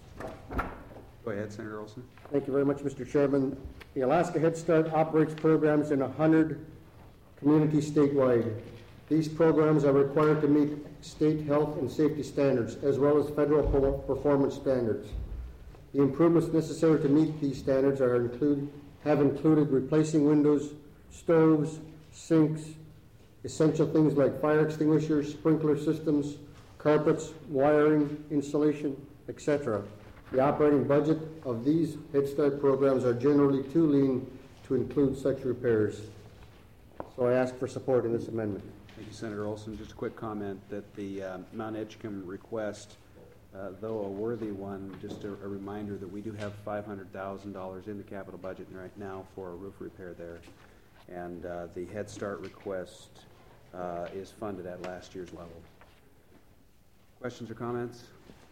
Go ahead, Senator Olson. Thank you very much, Mister Chairman. The Alaska Head Start operates programs in one hundred communities statewide. These programs are required to meet state health and safety standards, as well as federal performance standards. The improvements necessary to meet these standards are included, have included replacing windows, stoves, sinks, essential things like fire extinguishers, sprinkler systems, carpets, wiring, insulation, et cetera. The operating budget of these Head Start programs are generally too lean to include such repairs. So I ask for support in this amendment. Thank you, Senator Olson. Just a quick comment that the uh, Mount Edgecombe request, uh, though a worthy one, just a, a reminder that we do have five hundred thousand dollars in the capital budget right now for a roof repair there. And uh, the Head Start request uh, is funded at last year's level. Questions or comments?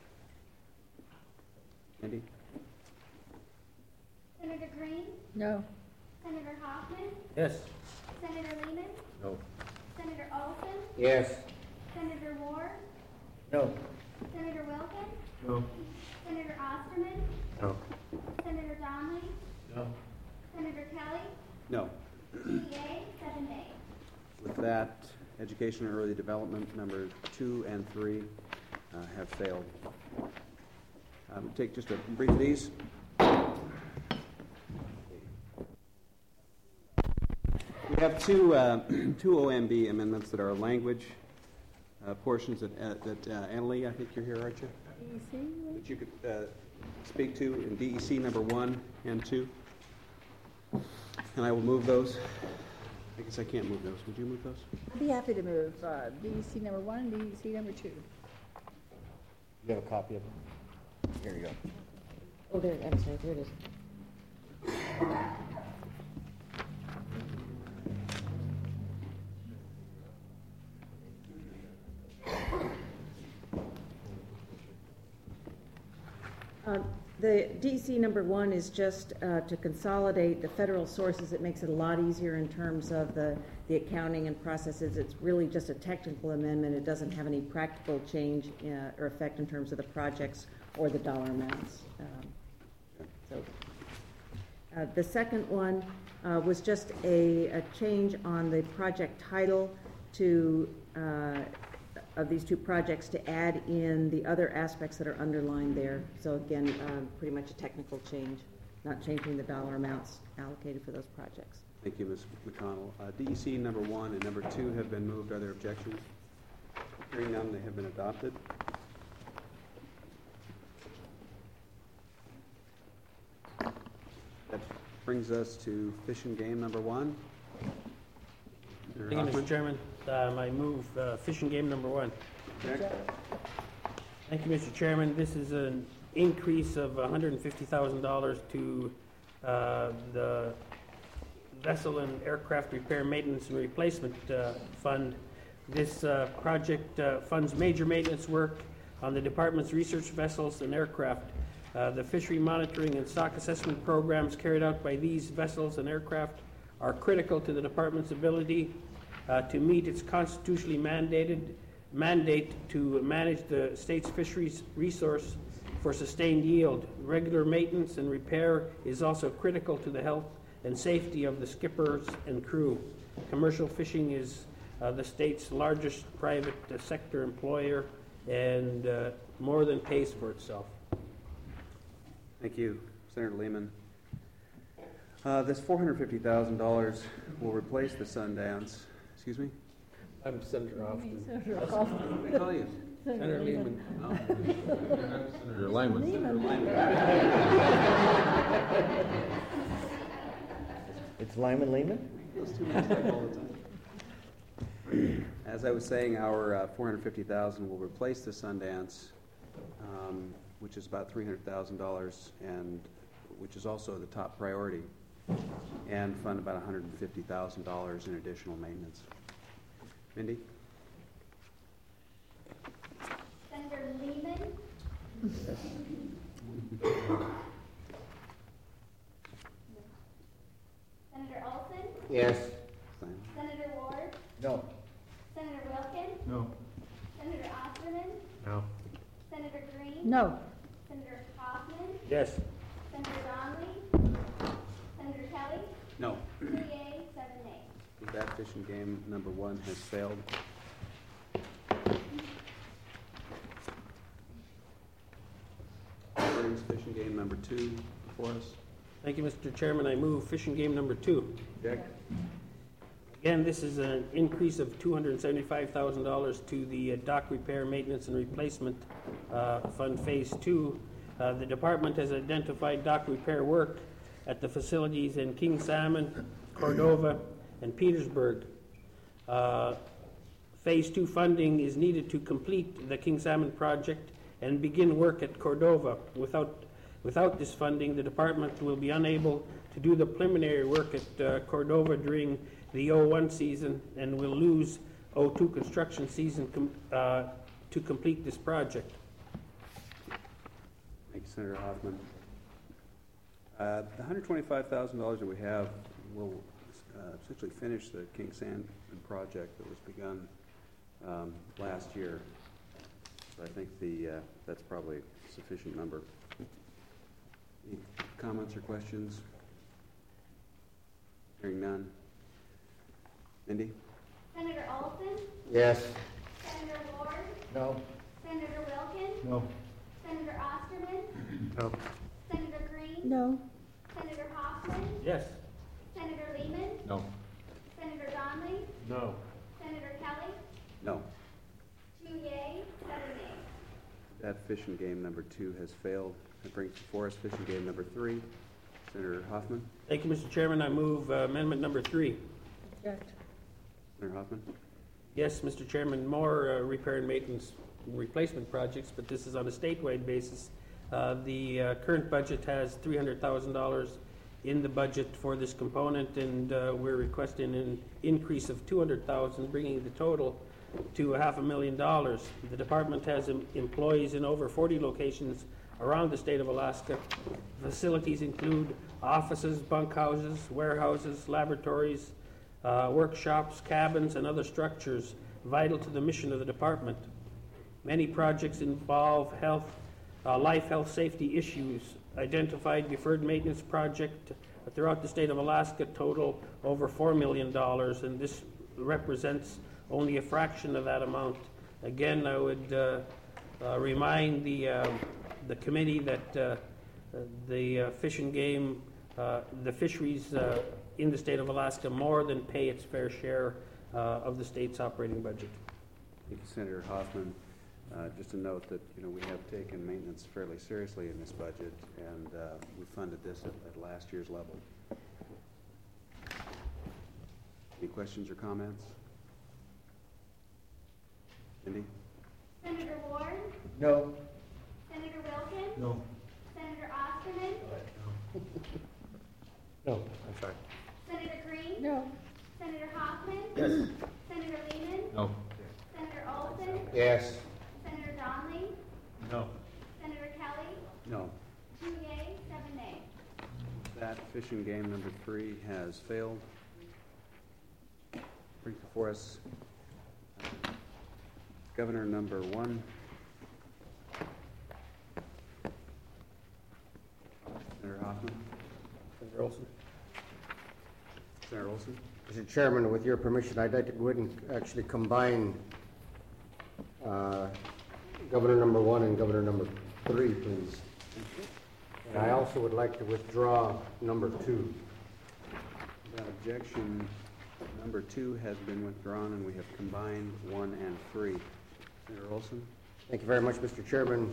Andy? Senator Green? No. Senator Hoffman? Yes. Senator Lehman? No. Senator Olson? Yes. Senator Ward? No. Senator Wilkins? No. Senator Osterman? No. Senator Donnelly? No. Senator Kelly? No. Two yea, seven nay. With that, education and early development number two and three uh, have failed. Um, take just a brief of these. We have two uh, two O M B amendments that are language uh, portions that uh, that uh, Annalee, I think you're here, aren't you? D E C? That you could uh, speak to in D E C number one and two, and I will move those. I guess I can't move those. Would you move those? I'd be happy to move uh, D E C number one and D E C number two. You have a copy of them? Here you go. Oh, there, I'm sorry, there it is. Uh, The D E C number one is just uh, to consolidate the federal sources. It makes it a lot easier in terms of the, the accounting and processes. It's really just a technical amendment. It doesn't have any practical change uh, or effect in terms of the projects or the dollar amounts. Um, so, uh, the second one uh, was just a, a change on the project title to uh, of these two projects to add in the other aspects that are underlined there. So again, um, pretty much a technical change, not changing the dollar amounts allocated for those projects. Thank you, Miz McConnell. Uh, D E C number one and number two have been moved. Are there objections? Hearing none, they have been adopted. That brings us to Fish and Game number one. Thank you, Mister Chairman. Um, I move uh, Fish and Game number one. Okay. Thank you, Mister Chairman. This is an increase of one hundred fifty thousand dollars to uh, the Vessel and Aircraft Repair, Maintenance, and Replacement uh, Fund. This uh, project uh, funds major maintenance work on the department's research vessels and aircraft. Uh, the fishery monitoring and stock assessment programs carried out by these vessels and aircraft are critical to the department's ability uh, to meet its constitutionally mandated mandate to manage the state's fisheries resource for sustained yield. Regular maintenance and repair is also critical to the health and safety of the skippers and crew. Commercial fishing is uh, the state's largest private uh, sector employer and uh, more than pays for itself. Thank you, Senator Lehman. Uh, this four hundred fifty thousand dollars will replace the Sundance. Excuse me? I'm Senator Hoffman. What do I call you? Senator Lehman. Oh. Senator Lyman. It's Lyman Lehman? Those two mixed up all the time. As I was saying, our uh, four hundred fifty thousand dollars will replace the Sundance, um, which is about three hundred thousand dollars, and which is also the top priority, and fund about one hundred fifty thousand dollars in additional maintenance. Mindy? Senator Lehman. Senator Olson. Yes. Senator Ward. No. Senator Wilkins. No. Senator Osterman. No. Senator Green. No. Senator Hoffman. Yes. Senator Donnelly. Senator Kelly. No. Two yea, seven nay. With that, fishing game number one has failed. Brings fishing game number two before us. Thank you, Mister Chairman. I move fishing game number two. Jack? Again, this is an increase of two hundred seventy-five thousand dollars to the uh, dock repair, maintenance, and replacement uh, fund phase two. Uh, the department has identified dock repair work at the facilities in King Salmon, Cordova, and Petersburg. Uh, phase two funding is needed to complete the King Salmon project and begin work at Cordova. Without Without this funding, the department will be unable to do the preliminary work at uh, Cordova during the oh one season and will lose oh two construction season com uh, to complete this project. Thank you, Senator Hoffman. Uh, the one hundred twenty-five thousand dollars that we have will uh, essentially finish the King Salmon project that was begun um, last year. So I think the uh, that's probably a sufficient number. Any comments or questions? Hearing none. Mindy? Senator Olson. Yes. Senator Ward. No. Senator Wilkins. No. Senator Osterman. No. Senator Green. No. Senator Hoffman. Yes. Senator Lehman. No. Senator Donnelly. No. Senator Kelly. No. Two yea, seven nay. That fishing game number two has failed. That brings before us fishing game number three. Senator Hoffman? Thank you, Mister Chairman. I move uh, amendment number three. Object. Senator Hoffman? Yes, Mister Chairman, more uh, repair and maintenance replacement projects, but this is on a statewide basis. Uh, the uh, current budget has three hundred thousand dollars in the budget for this component, and uh, we're requesting an increase of two hundred thousand dollars, bringing the total to a half a million dollars. The department has em employees in over forty locations around the state of Alaska. Facilities include offices, bunkhouses, warehouses, laboratories, uh, workshops, cabins, and other structures vital to the mission of the department. Many projects involve health, uh, life, health, safety issues. Identified deferred maintenance project throughout the state of Alaska total over four million dollars, and this represents only a fraction of that amount. Again, I would uh, uh, remind the uh, the committee that uh, the uh, fish and game, uh, the fisheries uh, in the state of Alaska more than pay its fair share uh, of the state's operating budget. Thank you, Senator Hoffman. Uh, just a note that you know we have taken maintenance fairly seriously in this budget, and uh, we funded this at, at last year's level. Any questions or comments? Cindy? Senator Ward. No. Senator Wilkins. No. Senator Osterman. No, I'm sorry. Senator Green. No. Senator Hoffman? Yes. Senator Lehman? No. Senator Olson? Yes. Senator Donley? No. Senator Kelly? No. Two yea, seven nay. That fishing game number three has failed. Bring before us uh, Governor number one. Senator Hoffman. Senator Olson. Senator Olson. Mister Chairman, with your permission, I'd like to go ahead and actually combine uh, Governor number one and Governor number three, please. And I also would like to withdraw number two. That objection, number two has been withdrawn, and we have combined one and three. Senator Olson. Thank you very much, Mister Chairman.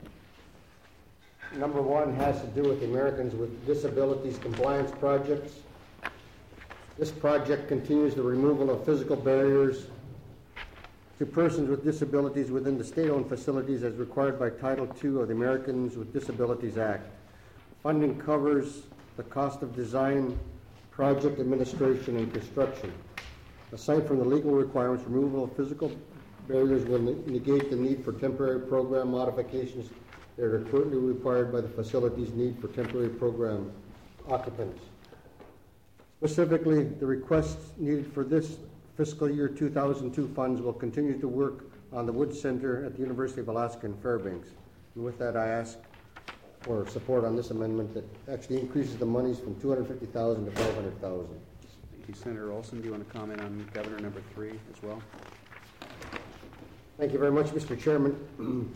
Number one has to do with the Americans with Disabilities Compliance Projects. This project continues the removal of physical barriers to persons with disabilities within the state-owned facilities as required by Title two of the Americans with Disabilities Act. Funding covers the cost of design, project administration, and construction. Aside from the legal requirements, removal of physical barriers will negate the need for temporary program modifications that are currently required by the facility's need for temporary program occupants. Specifically, the requests needed for this fiscal year two thousand two funds will continue to work on the Wood Center at the University of Alaska in Fairbanks. And with that, I ask for support on this amendment that actually increases the monies from two hundred fifty thousand dollars to five hundred thousand dollars. Thank you. Senator Olson, do you want to comment on Governor number three as well? Thank you very much, Mister Chairman.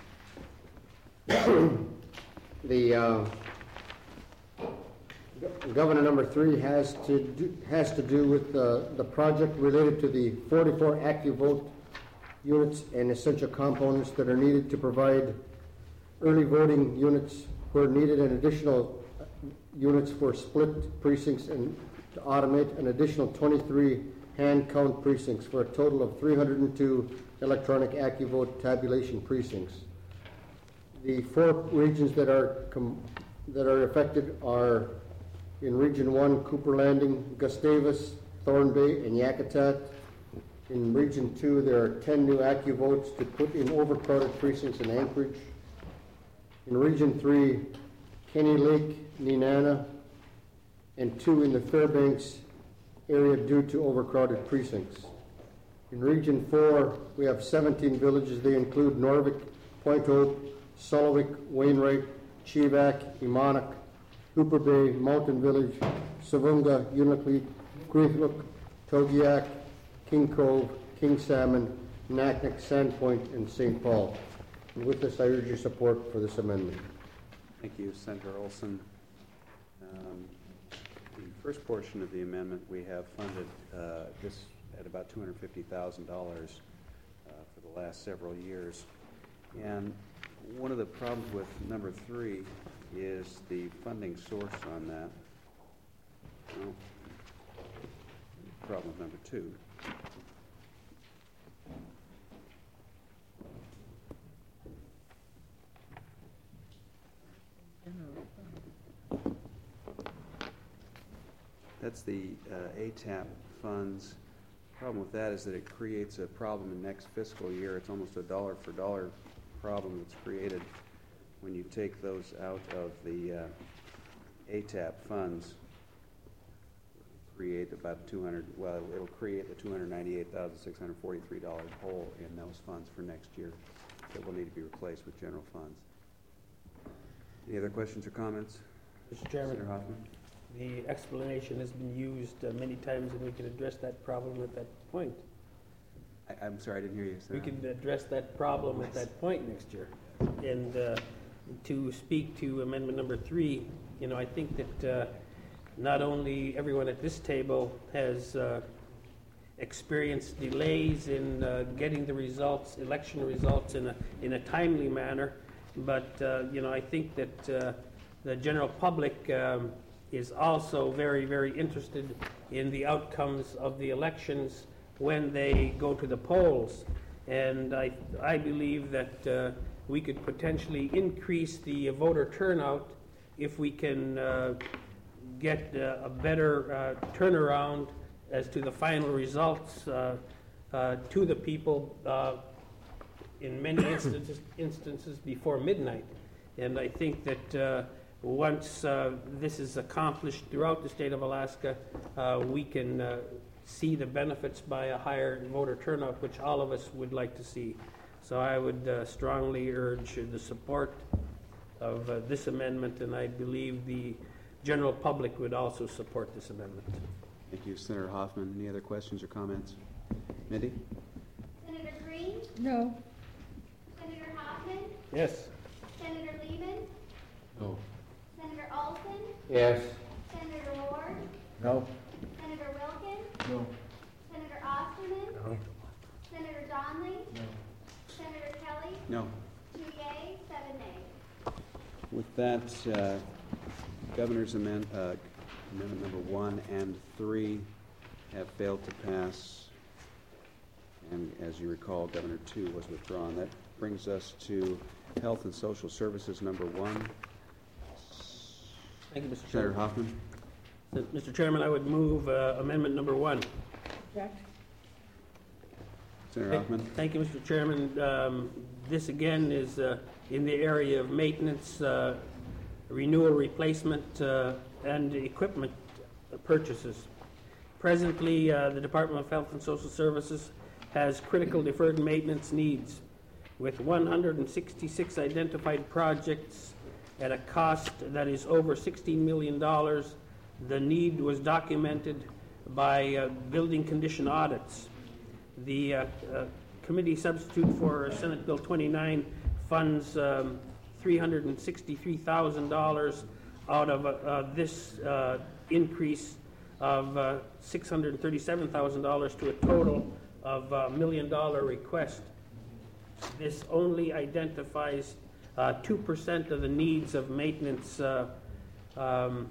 the uh, Governor number three has to do, has to do with uh, the project related to the forty-four AccuVote units and essential components that are needed to provide early voting units where needed, and additional units for split precincts, and to automate an additional twenty-three hand count precincts for a total of three hundred two electronic AccuVote tabulation precincts. The four regions that are com that are affected are in Region one, Cooper Landing, Gustavus, Thorn Bay, and Yakutat. In Region two, there are ten new AccuVotes to put in overcrowded precincts in Anchorage. In Region three, Kenny Lake, Nenana, and two in the Fairbanks area due to overcrowded precincts. In Region four, we have seventeen villages. They include Norvik, Point Hope, Sullivan, Wainwright, Chivac, Imanak, Cooper Bay, Mountain Village, Savunga, Unalakleet, Creeklook, Togiak, King Cove, King Salmon, Naknek, Sandpoint, and Saint Paul. And with this, I urge your support for this amendment. Thank you, Senator Olson. Um, the first portion of the amendment, we have funded uh, this at about two hundred fifty thousand dollars uh, for the last several years. And one of the problems with number three is the funding source on that. Well, problem with number two. That's the uh, A T A P funds. Problem with that is that it creates a problem in next fiscal year. It's almost a dollar for dollar problem that's created when you take those out of the uh, A T A P funds. Create about two hundred. Well, it'll create the two hundred ninety-eight thousand six hundred forty-three dollars hole in those funds for next year that will need to be replaced with general funds. Any other questions or comments? Mister Chairman, Senator Hoffman. The explanation has been used uh, many times, and we can address that problem at that point. I, I'm sorry, I didn't hear you. We can address that problem at that point next year. And uh, to speak to amendment number three, you know, I think that uh, not only everyone at this table has uh, experienced delays in uh, getting the results, election results, in a in a timely manner, but uh, you know, I think that uh, the general public um, is also very, very interested in the outcomes of the elections when they go to the polls. And I, I believe that uh, we could potentially increase the voter turnout if we can uh, get uh, a better uh, turnaround as to the final results uh, uh, to the people uh, in many instances, instances before midnight. And I think that uh, once uh, this is accomplished throughout the state of Alaska, uh, we can uh, see the benefits by a higher voter turnout, which all of us would like to see. So I would uh, strongly urge the support of uh, this amendment, and I believe the general public would also support this amendment. Thank you, Senator Hoffman. Any other questions or comments? Mindy? Senator Green, No. Senator Hoffman, Yes. Senator Lehman, No. Senator Olson, Yes. Senator Ward, No. Senator Wilkins, No. Senator Osterman, No. Senator Donley, Senator Kelly, No. two yea, seven nay. With that, uh, Governor's amend, uh, Amendment number one and three have failed to pass. And as you recall, Governor two was withdrawn. That brings us to Health and Social Services number one. Thank you, Mister Senator Chairman. Hoffman? So, Mister Chairman, I would move uh, amendment number one. Object. Senator Hoffman? Thank you, Mister Chairman. Um, This again is uh, in the area of maintenance, uh, renewal, replacement, uh, and equipment purchases. Presently, uh, the Department of Health and Social Services has critical deferred maintenance needs with one hundred sixty-six identified projects at a cost that is over sixteen million dollars. The need was documented by uh, building condition audits. The uh, uh, committee substitute for Senate Bill twenty-nine funds um, three hundred sixty-three thousand dollars out of uh, this uh, increase of uh, six hundred thirty-seven thousand dollars to a total of a million dollar request. This only identifies uh, two percent of the needs of maintenance uh, um,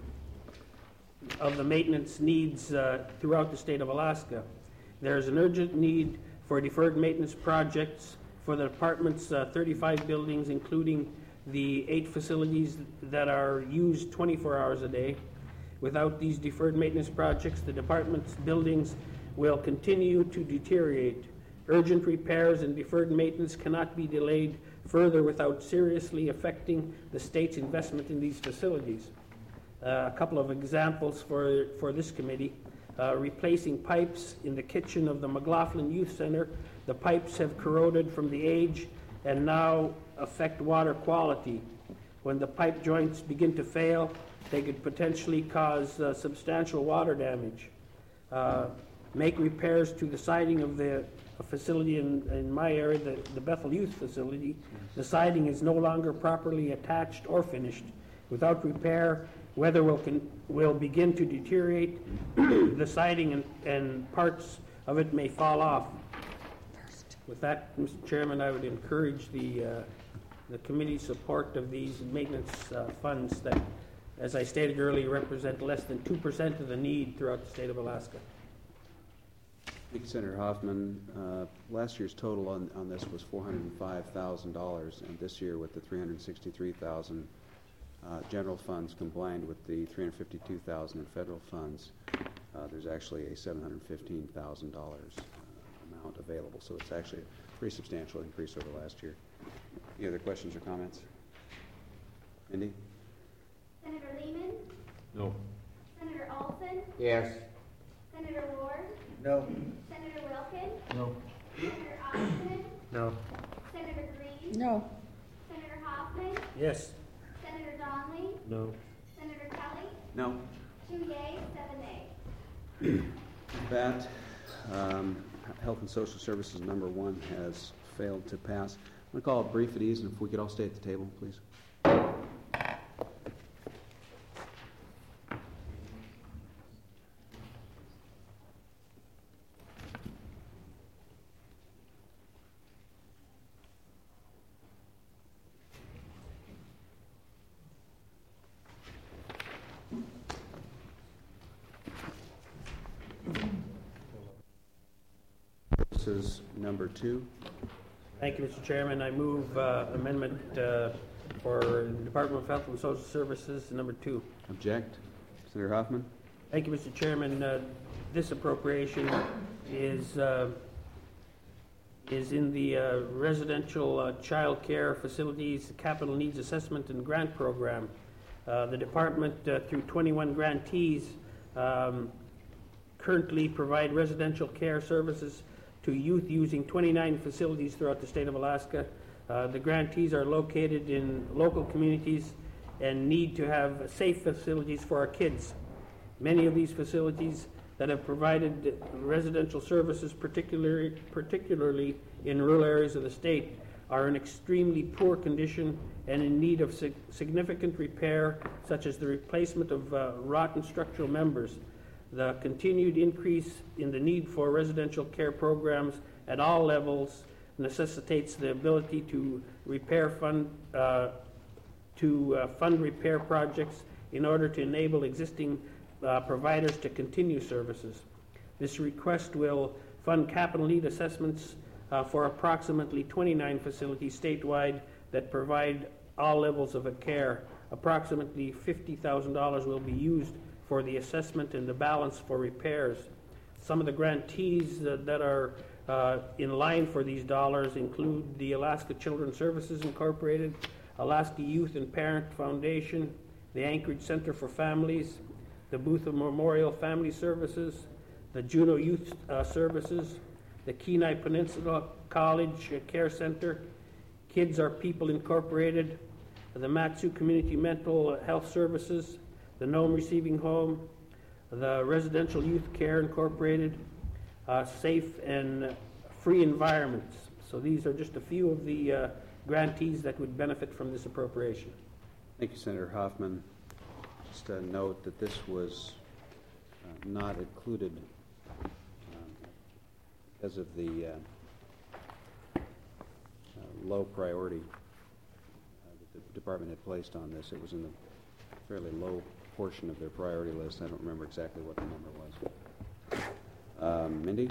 of the maintenance needs uh, throughout the state of Alaska. There is an urgent need for deferred maintenance projects for the department's uh, thirty-five buildings, including the eight facilities that are used twenty-four hours a day. Without these deferred maintenance projects, the department's buildings will continue to deteriorate. Urgent repairs and deferred maintenance cannot be delayed further without seriously affecting the state's investment in these facilities. Uh, a couple of examples for, for this committee. Uh, replacing pipes in the kitchen of the McLaughlin Youth Center. The pipes have corroded from the age and now affect water quality. When the pipe joints begin to fail, they could potentially cause uh, substantial water damage. Uh, make repairs to the siding of the facility in, in my area, the, the Bethel Youth Facility. The siding is no longer properly attached or finished. Without repair, weather will, con will begin to deteriorate. The siding and, and parts of it may fall off. With that, Mister Chairman, I would encourage the, uh, the committee's support of these maintenance uh, funds that, as I stated earlier, represent less than two percent of the need throughout the state of Alaska. Thank you, Senator Hoffman. Uh, last year's total on, on this was four hundred five thousand dollars, and this year with the three hundred sixty-three thousand dollars uh, general funds combined with the three hundred fifty-two thousand dollars in federal funds, uh, there's actually a seven hundred fifteen thousand dollars uh, amount available. So it's actually a pretty substantial increase over last year. Any other questions or comments? Mindy? Senator Lehman, No. Senator Olson, Yes. Senator Ward, No. Senator Wilkins, No. Senator Osterman, No. Senator Green, No. Senator Hoffman, Yes. Senator Donley, No. Senator Kelly, No. two yea, seven nay. With that, um, Health and Social Services number one has failed to pass. I'm going to call it brief at ease, and if we could all stay at the table, please. Services number two. Thank you, Mister Chairman. I move uh, amendment uh, for Department of Health and Social Services number two. Object? Senator Hoffman? Thank you, Mister Chairman. Uh, This appropriation is, uh, is in the uh, residential uh, child care facilities capital needs assessment and grant program. Uh, The department, uh, through twenty-one grantees, um, currently provide residential care services to youth using twenty-nine facilities throughout the state of Alaska. Uh, The grantees are located in local communities and need to have safe facilities for our kids. Many of these facilities that have provided residential services, particularly, particularly in rural areas of the state, are in extremely poor condition and in need of sig- significant repair, such as the replacement of uh, rotten structural members. The continued increase in the need for residential care programs at all levels necessitates the ability to repair fund uh, to uh, fund repair projects in order to enable existing uh, providers to continue services. This request will fund capital need assessments uh, for approximately twenty-nine facilities statewide that provide all levels of care. Approximately fifty thousand dollars will be used for the assessment and the balance for repairs. Some of the grantees uh, that are uh, in line for these dollars include the Alaska Children's Services Incorporated, Alaska Youth and Parent Foundation, the Anchorage Center for Families, the Booth Memorial Family Services, the Juneau Youth uh, Services, the Kenai Peninsula College Care Center, Kids Are People Incorporated, the Matsu Community Mental Health Services, the Nome Receiving Home, the Residential Youth Care Incorporated, uh, Safe and Free Environments. So these are just a few of the uh, grantees that would benefit from this appropriation. Thank you, Senator Hoffman. Just a note that this was uh, not included um, because of the uh, uh, low priority uh, that the department had placed on this. It was in the fairly low portion of their priority list. I don't remember exactly what the number was. Um, Mindy?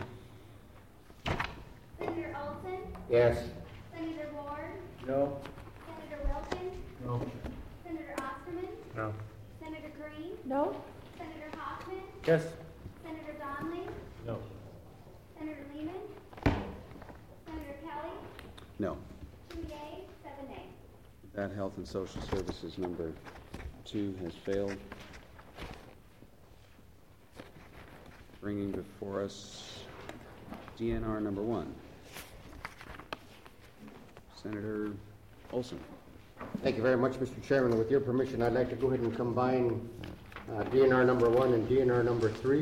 Senator Olson? Yes. Senator Ward? No. Senator Wilkins? No. Senator Osterman? No. Senator Green? No? Senator Hoffman? Yes. Senator Donnelly? No. Senator Lehman? Senator Kelly? No. Two yea, seven nay. That Health and Social Services number two has failed. Bringing before us D N R number one. Senator Olson. Thank you very much, Mister Chairman. With your permission, I'd like to go ahead and combine uh, D N R number one and D N R number three.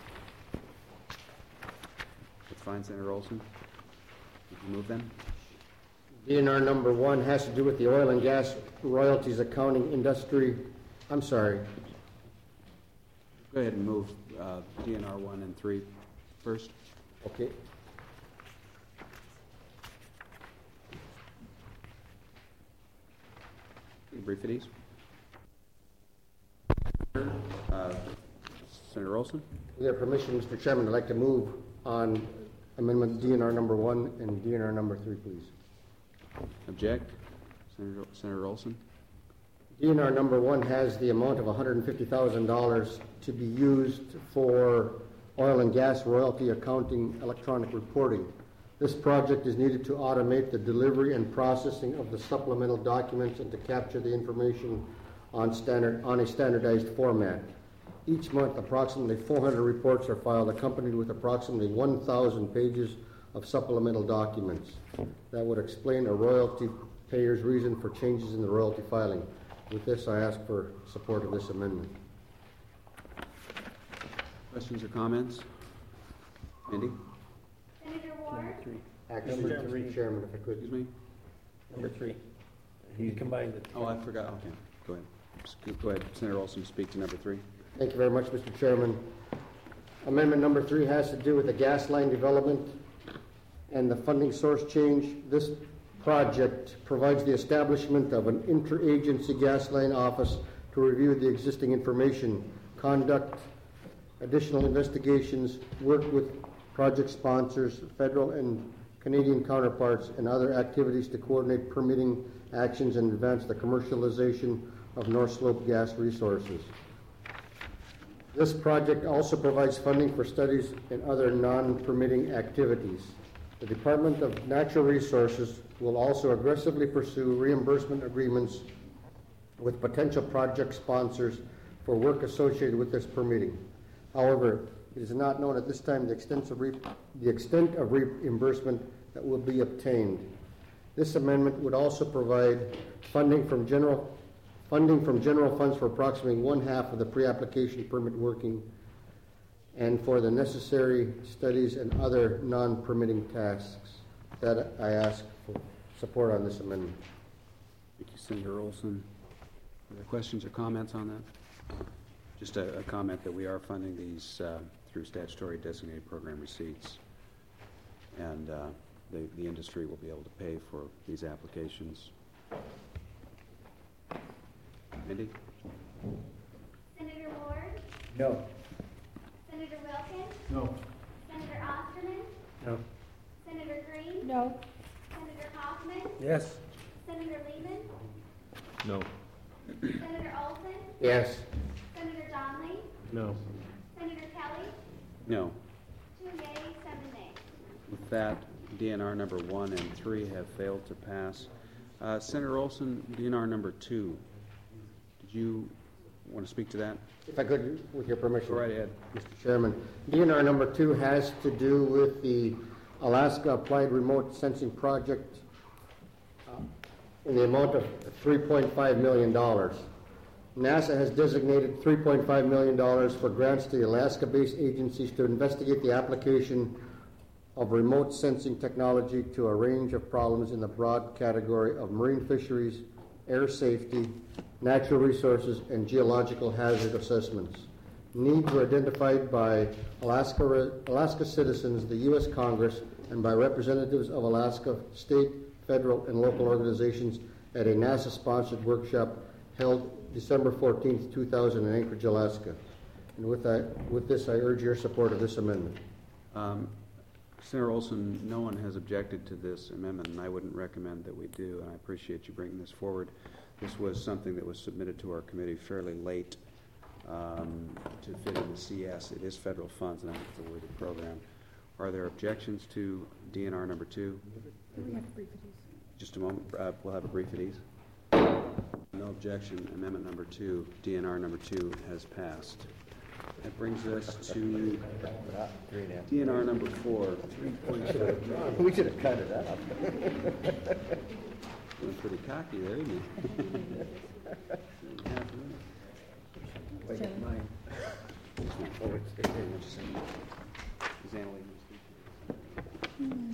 That's fine, Senator Olson. You can move them. D N R number one has to do with the oil and gas royalties accounting industry. I'm sorry. Go ahead and move uh, D N R one and three first. Okay. Brief it ease. Uh, Senator Olson. With your permission, Mister Chairman, I'd like to move on amendment D N R number one and D N R number three, please. Object. Senator, Senator Olson. D N R number one has the amount of one hundred fifty thousand dollars to be used for oil and gas royalty accounting electronic reporting. This project is needed to automate the delivery and processing of the supplemental documents and to capture the information on standard on a standardized format. Each month, approximately four hundred reports are filed, accompanied with approximately one thousand pages of supplemental documents that would explain a royalty payer's reason for changes in the royalty filing. With this, I ask for support of this amendment. Questions or comments? Mindy? Senator Ward? Actually, Number three, three. Chairman, if I could. Excuse me? Number three. You combined it. Oh, I forgot. Okay. Go ahead. Just Go ahead. Senator Olson, speak to number three. Thank you very much, Mister Chairman. Amendment number three has to do with the gas line development and the funding source change. This project provides the establishment of an interagency gas line office to review the existing information, conduct additional investigations, work with project sponsors, federal and Canadian counterparts, and other activities to coordinate permitting actions and advance the commercialization of North Slope gas resources. This project also provides funding for studies and other non-permitting activities. The Department of Natural Resources will also aggressively pursue reimbursement agreements with potential project sponsors for work associated with this permitting. However, it is not known at this time the extent of, re- the extent of reimbursement that will be obtained. This amendment would also provide funding from general funding from general funds for approximately one half of the pre-application permit working and for the necessary studies and other non-permitting tasks. That I ask for support on this amendment. Thank you, Senator Olson. Are there questions or comments on that? Just a, a comment that we are funding these uh, through statutory designated program receipts, and uh, the, the industry will be able to pay for these applications. Mindy? Senator Ward, No. Senator Wilkins, No. Senator Osterman, No. Senator Green, No. Senator Hoffman, Yes. Senator Lehman, No. Senator Olson, Yes. Senator Donnelly, No. Senator Kelly, No. two yeas, seven nays. With that, D N R number one and three have failed to pass. Uh, Senator Olson, D N R number two, did you want to speak to that? If I could, with your permission. Go right ahead. Mister Chairman. D N R number two has to do with the Alaska Applied Remote Sensing Project uh, in the amount of three point five million dollars. NASA has designated three point five million dollars for grants to the Alaska-based agencies to investigate the application of remote sensing technology to a range of problems in the broad category of marine fisheries, air safety, natural resources, and geological hazard assessments. Needs were identified by Alaska, Alaska citizens, the U S Congress, and by representatives of Alaska state, federal, and local organizations at a NASA-sponsored workshop held December fourteenth, two thousand in Anchorage, Alaska. And with that, with this, I urge your support of this amendment. Um, Senator Olson, no one has objected to this amendment, and I wouldn't recommend that we do, and I appreciate you bringing this forward. This was something that was submitted to our committee fairly late um, to fit in the C S. It is federal funds, and I think it's a weighted program. Are there objections to D N R number two? We have to brief it. Just a moment. Uh, we'll have a brief at ease. No objection. Amendment number two, D N R number two, has passed. That brings us to D N R number four. We should have cut it out. Feeling pretty cocky there, isn't he? Wait, mine. Oh, it's there. Is Annalee going to speak?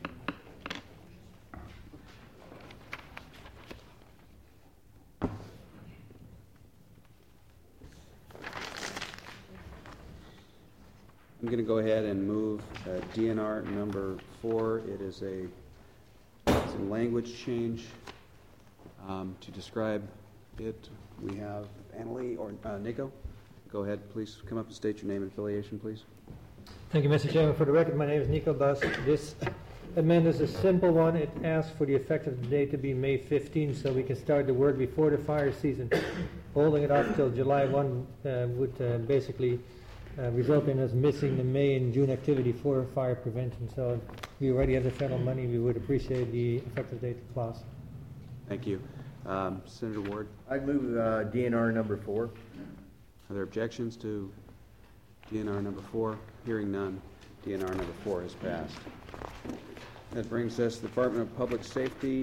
I'm going to go ahead and move uh, D N R number four. It is a some language change um, to describe it. We have Annalee or uh, Nico. Go ahead, please. Come up and state your name and affiliation, please. Thank you, Mister Chairman. For the record, my name is Nico Bus. This amendment is a simple one. It asks for the effective date to be May fifteenth so we can start the work before the fire season. Holding it off till July first uh, would uh, basically uh, result in us missing the May and June activity for fire prevention. So if we already have the federal money, we would appreciate the effective date clause. Thank you. Um, Senator Ward, I move uh, D N R number four. are there objections to D N R number four? Hearing none, D N R number four has passed. That brings us to the Department of Public Safety,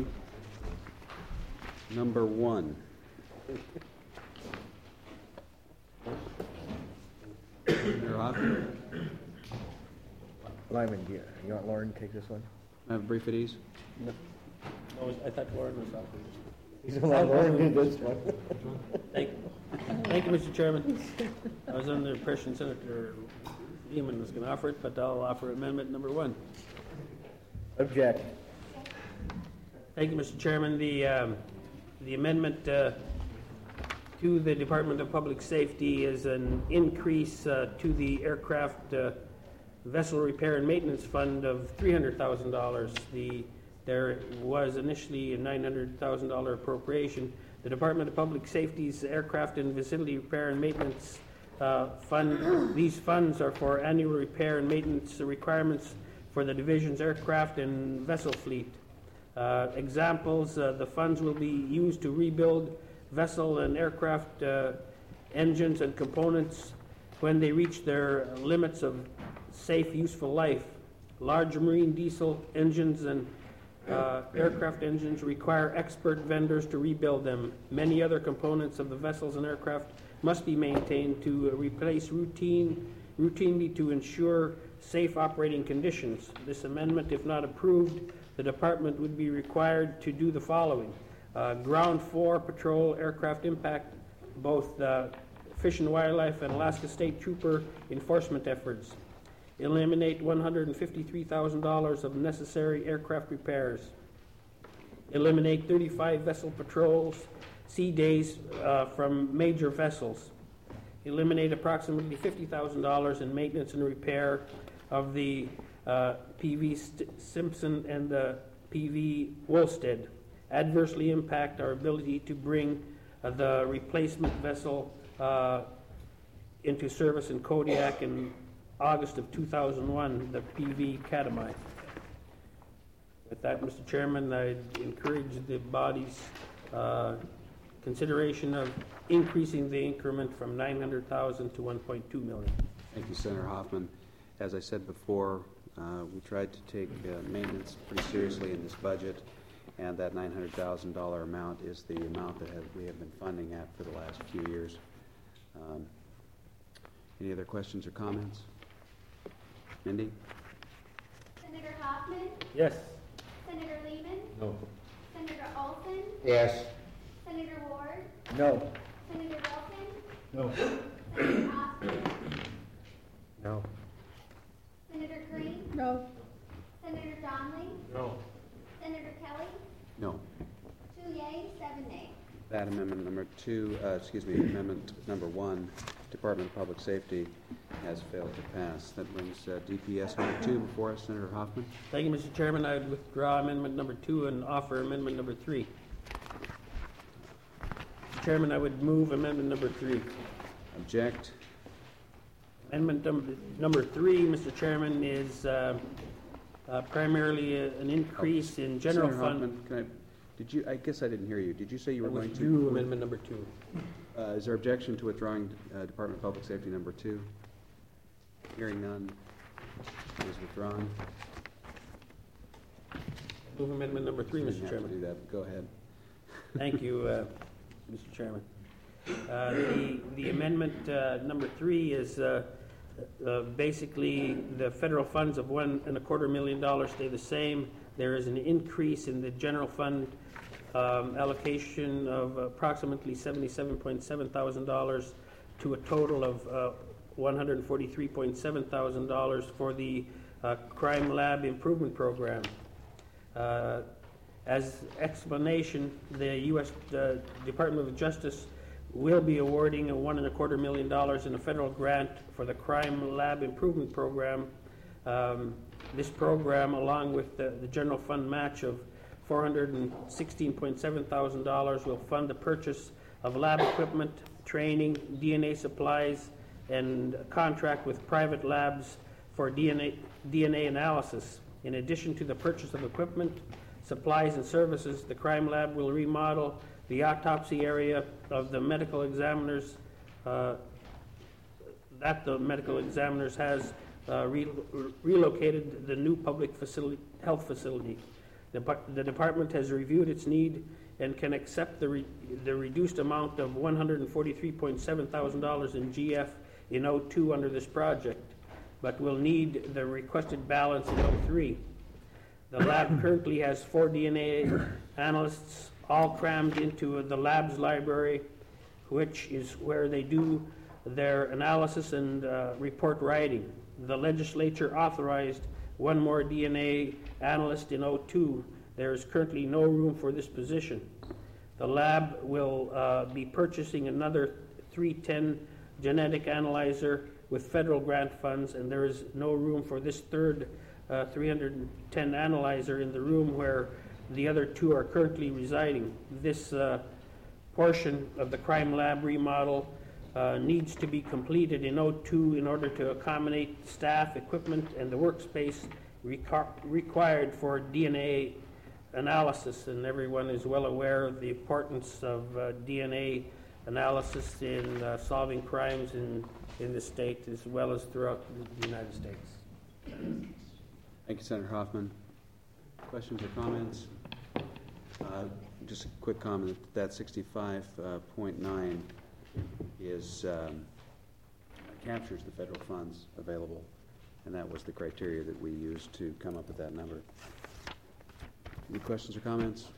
number one. Senator Hoffman, Lyman, do you, you want Lauren to take this one? have a brief at ease. No, I thought Lauren was up. He's going to let Lauren do this one. Thank, thank you, Mister Chairman. I was under the impression Senator Lehman was going to offer it, but I'll offer amendment number one. Object. Thank you, Mister Chairman. The, um, the amendment uh, to the Department of Public Safety is an increase uh, to the aircraft uh, vessel repair and maintenance fund of three hundred thousand dollars. The There was initially a nine hundred thousand dollars appropriation. The Department of Public Safety's aircraft and facility repair and maintenance uh, fund, these funds are for annual repair and maintenance requirements for the division's aircraft and vessel fleet. Uh, examples, uh, the funds will be used to rebuild vessel and aircraft uh, engines and components when they reach their limits of safe, useful life. Large marine diesel engines and uh, aircraft engines require expert vendors to rebuild them. Many other components of the vessels and aircraft must be maintained to uh, replace routine, routinely to ensure safe operating conditions. This amendment, if not approved, the department would be required to do the following. Uh, ground floor patrol aircraft impact, both uh, Fish and Wildlife and Alaska State Trooper enforcement efforts. Eliminate one hundred fifty-three thousand dollars of necessary aircraft repairs. Eliminate thirty-five vessel patrols, sea days uh, from major vessels. Eliminate approximately fifty thousand dollars in maintenance and repair of the uh, P V St- Simpson and the P V Wolstead. Adversely impact our ability to bring uh, the replacement vessel uh, into service in Kodiak in August of two thousand one, the P V Katamai. With that, Mister Chairman, I encourage the body's uh, consideration of increasing the increment from nine hundred thousand to one point two million. Thank you, Senator Hoffman. As I said before, uh, we tried to take uh, maintenance pretty seriously in this budget, and that nine hundred thousand dollars amount is the amount that have, we have been funding at for the last few years. Um, any other questions or comments? Mindy? Senator Hoffman? Yes. Senator Lehman? No. Senator Olson? Yes. Senator Ward? No. Senator Wilson? No. Senator Austin? No. Senator Green? No. Senator Donnelly? No. Senator Kelly? No. Two yeas, seven nays. That amendment number two, uh, excuse me, amendment number one, Department of Public Safety, has failed to pass. That brings uh, D P S number two before us. Senator Hoffman? Thank you, Mister Chairman. I would withdraw amendment number two and offer amendment number three. Mister Chairman, I would move amendment number three. Object? Amendment number, number three, Mister Chairman, is uh, uh, primarily a, an increase in general Senator fund. Hoffman, can I, did you, I guess I didn't hear you. Did you say you were I going withdrew to? amendment number two. Uh, is there objection to withdrawing uh, Department of Public Safety number two? Hearing none, it is withdrawn. Move amendment number three, You Mister didn't have to Chairman. do that, but go ahead. Thank you, uh, Mister Chairman. Uh, the, the amendment uh, number three is uh, uh, basically the federal funds of one and a quarter million dollars stay the same. There is an increase in the general fund um, allocation of approximately seventy-seven point seven thousand dollars to a total of uh, one hundred forty-three point seven thousand dollars for the uh, Crime Lab Improvement Program. Uh, as explanation, the U S Uh, Department of Justice will be awarding a one and a quarter million dollars in a federal grant for the Crime Lab Improvement Program. Um, this program, along with the, the general fund match of four hundred sixteen point seven thousand dollars, will fund the purchase of lab equipment, training, D N A supplies, and contract with private labs for D N A, D N A analysis. In addition to the purchase of equipment, supplies, and services, the crime lab will remodel the autopsy area of the medical examiners uh, that the medical examiners has uh, re- relocated the new public facility, health facility. The, the department has reviewed its need and can accept the, re- the reduced amount of one hundred forty-three point seven thousand dollars in G F in oh two under this project, but will need the requested balance in oh three. The lab currently has four D N A analysts all crammed into the lab's library, which is where they do their analysis and uh, report writing. The legislature authorized one more D N A analyst in oh two. There is currently no room for this position. The lab will uh, be purchasing another three ten genetic analyzer with federal grant funds, and there is no room for this third uh, three hundred ten analyzer in the room where the other two are currently residing. This uh, portion of the crime lab remodel uh, needs to be completed in oh two in order to accommodate staff, equipment, and the workspace requ- required for D N A analysis. And everyone is well aware of the importance of uh, D N A analysis in uh, solving crimes in, in the state as well as throughout the United States. Thank you, Senator Hoffman. Questions or comments? Uh, just a quick comment, that sixty-five point nine is, um, captures the federal funds available, and that was the criteria that we used to come up with that number. Any questions or comments?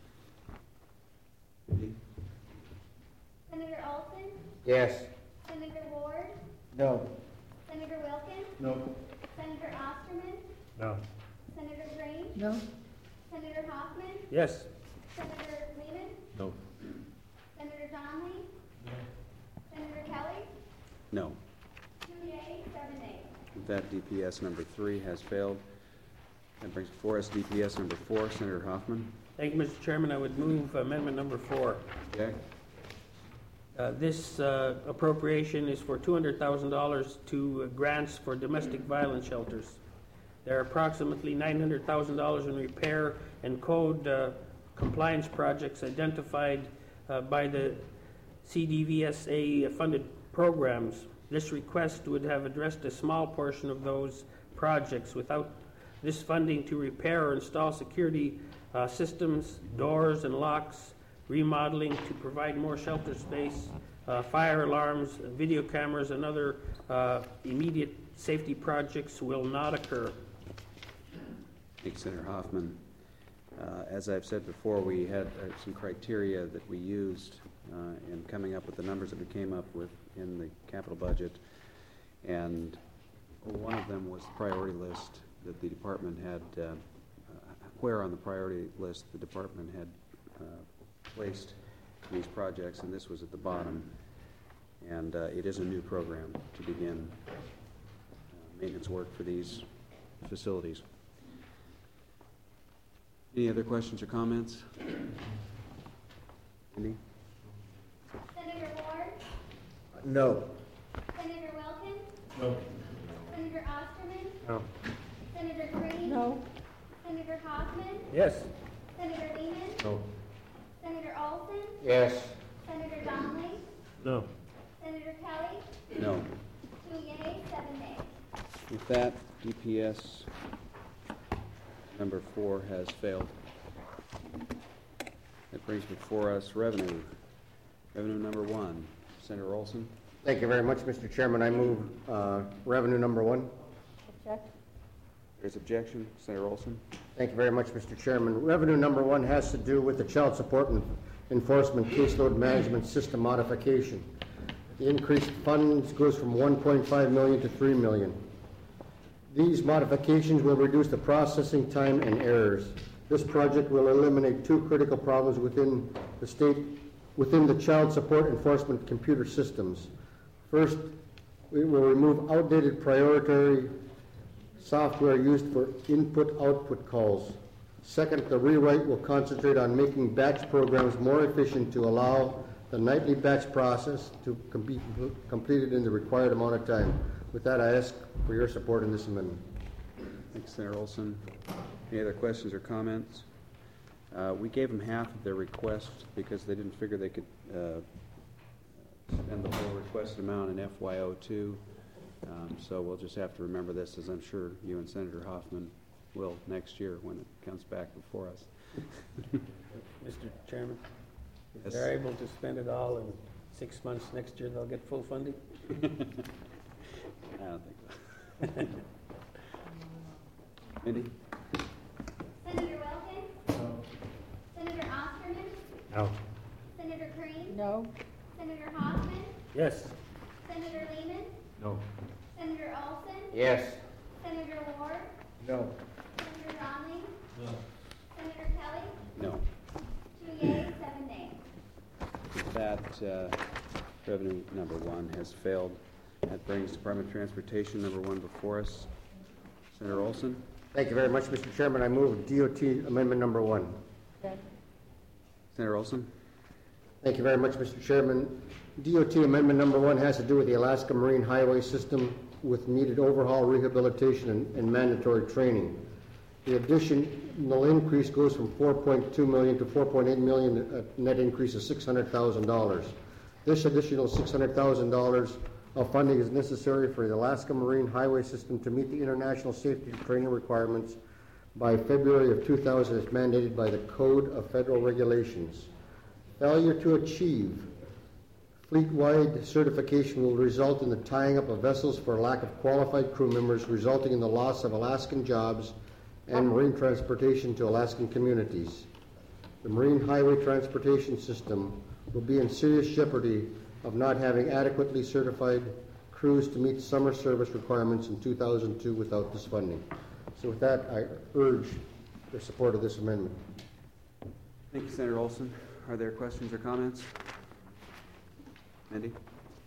Senator Olson? Yes. Senator Ward? No. Senator Wilkins? No. Senator Osterman? No. Senator Green? No? Senator Hoffman? Yes. Senator Lehman? No. Senator Donnelly? No. Senator Kelly? No. Two yeas, seven nays. With that, D P S number three has failed. That brings before us D P S number four, Senator Hoffman. Thank you, Mister Chairman. I would move amendment number four. Okay. Uh, This uh, appropriation is for two hundred thousand dollars to uh, grants for domestic violence shelters. There are approximately nine hundred thousand dollars in repair and code uh, compliance projects identified uh, by the C D V S A funded programs. This request would have addressed a small portion of those projects. Without this funding to repair or install security uh, systems, doors and locks, remodeling to provide more shelter space, uh, fire alarms, video cameras, and other uh, immediate safety projects will not occur. Thank you, Senator Hoffman. Uh, as I've said before, we had uh, some criteria that we used uh, in coming up with the numbers that we came up with in the capital budget, and one of them was the priority list that the department had, uh, uh, where on the priority list the department had uh, placed these projects, and this was at the bottom. And uh, it is a new program to begin uh, maintenance work for these facilities. Any other questions or comments? Andy? Senator Ward? No. Senator Wilkins? No. Senator Osterman? No. Senator Green? No? Senator Hoffman? Yes. Senator Lehman? No. Senator Olson? Yes. Senator Donnelly? No. Senator Kelly? No. Two yeas, seven nays. With that, D P S number four has failed. That brings before us revenue. Revenue number one. Senator Olson. Thank you very much, Mister Chairman. I move uh, revenue number one. Object? There's objection. Senator Olson. Thank you very much, Mister Chairman. Revenue number one has to do with the Child Support and Enforcement Caseload Management System modification. The increased funds goes from one point five million dollars to three million dollars. These modifications will reduce the processing time and errors. This project will eliminate two critical problems within the state, within the child support enforcement computer systems. First, we will remove outdated priority software used for input-output calls. Second, the rewrite will concentrate on making batch programs more efficient to allow the nightly batch process to be completed in the required amount of time. With that, I ask for your support in this amendment. Thanks, Senator Olson. Any other questions or comments? Uh, we gave them half of their request because they didn't figure they could uh, spend the whole requested amount in F Y O two. Um, so we'll just have to remember this, as I'm sure you and Senator Hoffman will next year when it comes back before us. Mister Chairman, if Yes. they're able to spend it all in six months next year, they'll get full funding? I don't think so. Mindy? Senator Wilkins? No. Senator Osterman? No. Senator Green? No? Senator Hoffman? Yes. Senator Lehman? No. Senator Olson? Yes. Senator Ward? No. Senator Donnelly? No. Senator Kelly? No. Two yeas, seven nays. With that, uh, revenue number one has failed. That brings Department of Transportation number one before us. Senator Olson. Thank you very much, Mister Chairman. I move D O T amendment number one. Object? Senator Olson. Thank you very much, Mister Chairman. D O T Amendment Number One has to do with the Alaska Marine Highway System with needed overhaul, rehabilitation, and, and mandatory training. The additional increase goes from four point two million dollars to four point eight million dollars, a net increase of six hundred thousand dollars. This additional six hundred thousand dollars of funding is necessary for the Alaska Marine Highway System to meet the international safety training requirements by February of two thousand as mandated by the Code of Federal Regulations. Failure to achieve fleet-wide certification will result in the tying up of vessels for lack of qualified crew members, resulting in the loss of Alaskan jobs and marine transportation to Alaskan communities. The Marine Highway Transportation System will be in serious jeopardy of not having adequately certified crews to meet summer service requirements in two thousand two without this funding. So with that, I urge the support of this amendment. Thank you, Senator Olson. Are there questions or comments? Andy?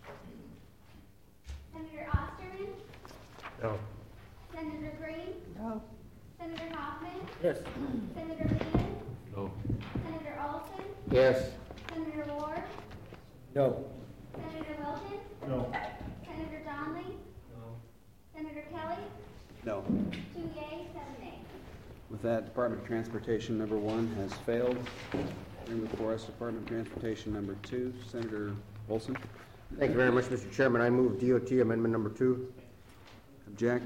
Senator Osterman? No. Senator Green? No. Senator Hoffman? Yes. Senator Lehman? No. Senator Olson? Yes. Senator Ward? No. Senator Wilkins? No. Senator Donnelly? No. Senator Kelly? No. Two yeas, seven nays. With that, Department of Transportation number one has failed. Bring before us Department of Transportation number two. Senator Olson? Thank you very much, Mister Chairman. I move D O T Amendment Number Two. Object?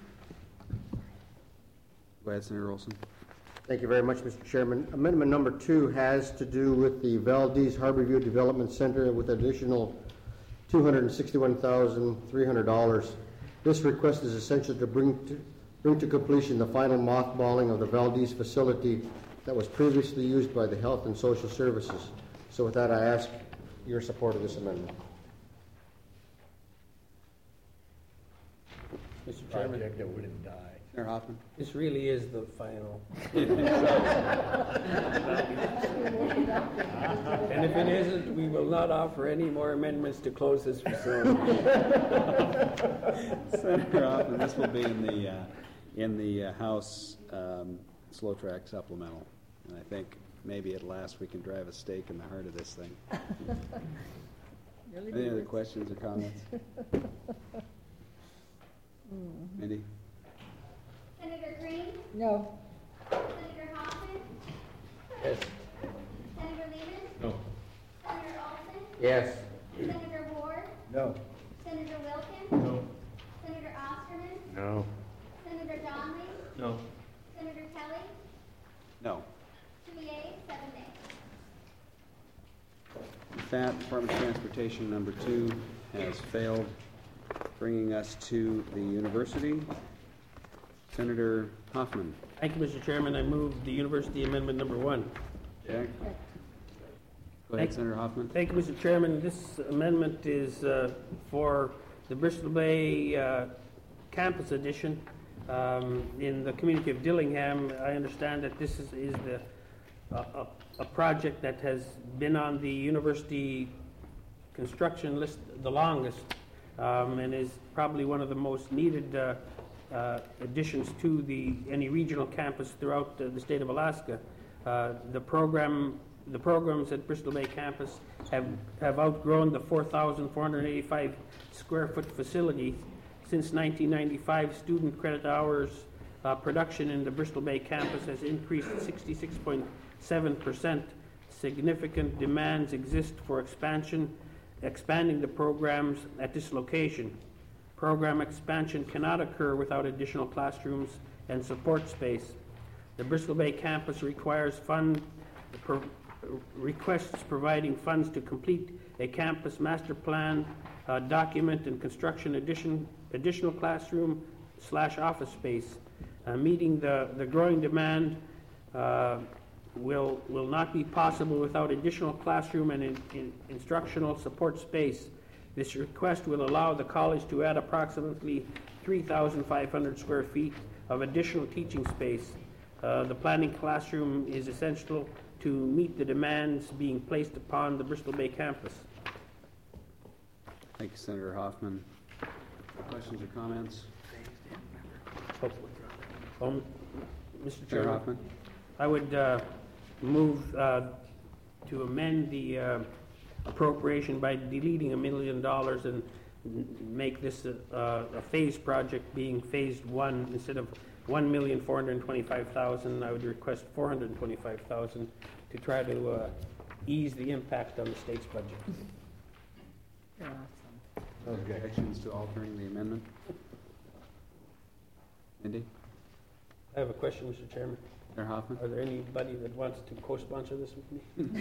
Go ahead, Senator Olson. Thank you very much, Mister Chairman. Amendment Number Two has to do with the Valdez Harborview Development Center with additional two hundred sixty-one thousand three hundred dollars. This request is essential to bring to bring to completion the final mothballing of the Valdez facility that was previously used by the Health and Social Services. So with that, I ask your support of this amendment. Mister Chairman, Project that wouldn't die. Senator Hoffman? this really is the final. And if it isn't, we will not offer any more amendments to close this facility. Senator Hoffman, this will be in the, uh, in the uh, House um, slow track supplemental. And I think maybe at last we can drive a stake in the heart of this thing. Any other questions or comments? Mindy? Senator Green? No. Senator Hoffman? Yes. Senator Lehman? No. Senator Olson? Yes. Senator Ward? No. Senator Wilkins? No. Senator Osterman? No. Senator Donnelly? No. Senator Kelly? No. Two yeas, seven nays. With that, Department of Transportation number two has failed, bringing us to the university. Senator Hoffman. Thank you, Mister Chairman. I move the University Amendment Number One. Jack? Go ahead, Senator Hoffman. Thank you, Mister Chairman. This amendment is uh, for the Bristol Bay uh, campus edition um, in the community of Dillingham. I understand that this is, is the uh, a, a project that has been on the university construction list the longest um, and is probably one of the most needed uh, uh, additions to the any regional campus throughout uh, the state of Alaska. Uh, the program, the programs at Bristol Bay campus have have outgrown the four thousand four hundred eighty-five square foot facility. Since nineteen ninety-five, student credit hours uh, production in the Bristol Bay campus has increased sixty-six point seven percent. Significant demands exist for expansion, expanding the programs at this location. Program expansion cannot occur without additional classrooms and support space. The Bristol Bay campus requires fund pro, requests providing funds to complete a campus master plan uh, document and construction addition, additional classroom slash office space. Uh, meeting the, the growing demand uh, will, will not be possible without additional classroom and in, in instructional support space. This request will allow the college to add approximately three thousand five hundred square feet of additional teaching space. Uh, the planning classroom is essential to meet the demands being placed upon the Bristol Bay campus. Thank you, Senator Hoffman. Questions or comments? Um, Mister Senator Chairman, Hoffman? I would uh, move uh, to amend the uh, appropriation by deleting a million dollars and n- make this a, a phase project, being phased one instead of one million four hundred twenty-five thousand. I would request four hundred twenty-five thousand to try to uh, ease the impact on the state's budget. Objections to altering the amendment? Indy? I have a question, Mister Chairman. Mayor Hoffman? Are there anybody that wants to co-sponsor this with me?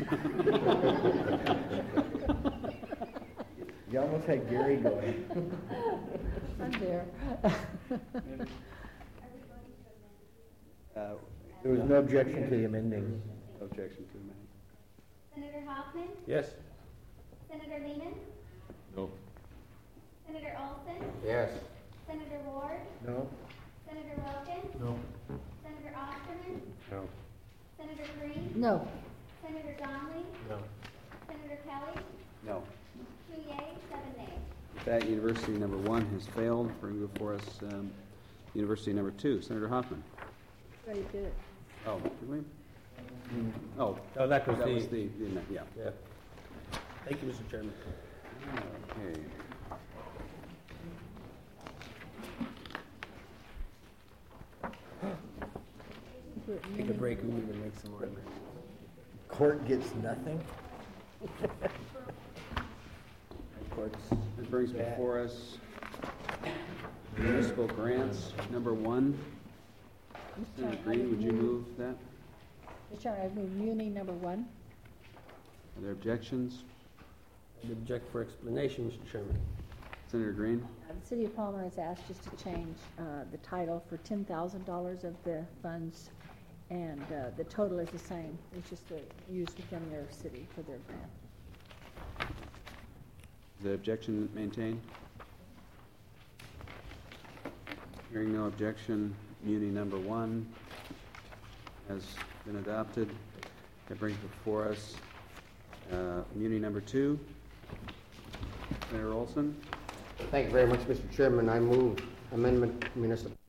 You almost had Gary going. I'm there. Uh, There was no objection to the amending. Objection to amendment. Senator Hoffman, Yes. Senator Lehman, No. Senator Olson, Yes. Senator Ward, No? Senator Wilkins, No. Senator Osterman, No. Senator Green, No. Senator Donnelly, No. Senator Kelly, No. two yeas, seven nays. With that, university number one has failed. Bring before us um, university number two. Senator Hoffman. Already did it. Oh, did we? Oh, Oh, that was that the, was the, the amendment, yeah. yeah. Thank you, Mister Chairman. Okay. Take a break, we need to make some more. Court gets nothing? Court's That brings before us municipal grants, number one. Senator Green, would you move that? Mister Chairman, I move Muni number one. Are there objections? I object for explanation, Mister Chairman. Senator Green? Uh, The City of Palmer has asked us to change uh, the title for ten thousand dollars of the funds, and uh, the total is the same. It's just uh, used within their city for their grant. Is the objection maintained? Hearing no objection, Muni number one has been adopted. That brings before us uh, Muni number two. Senator Olson? Thank you very much, Mister Chairman. I move amendment municipal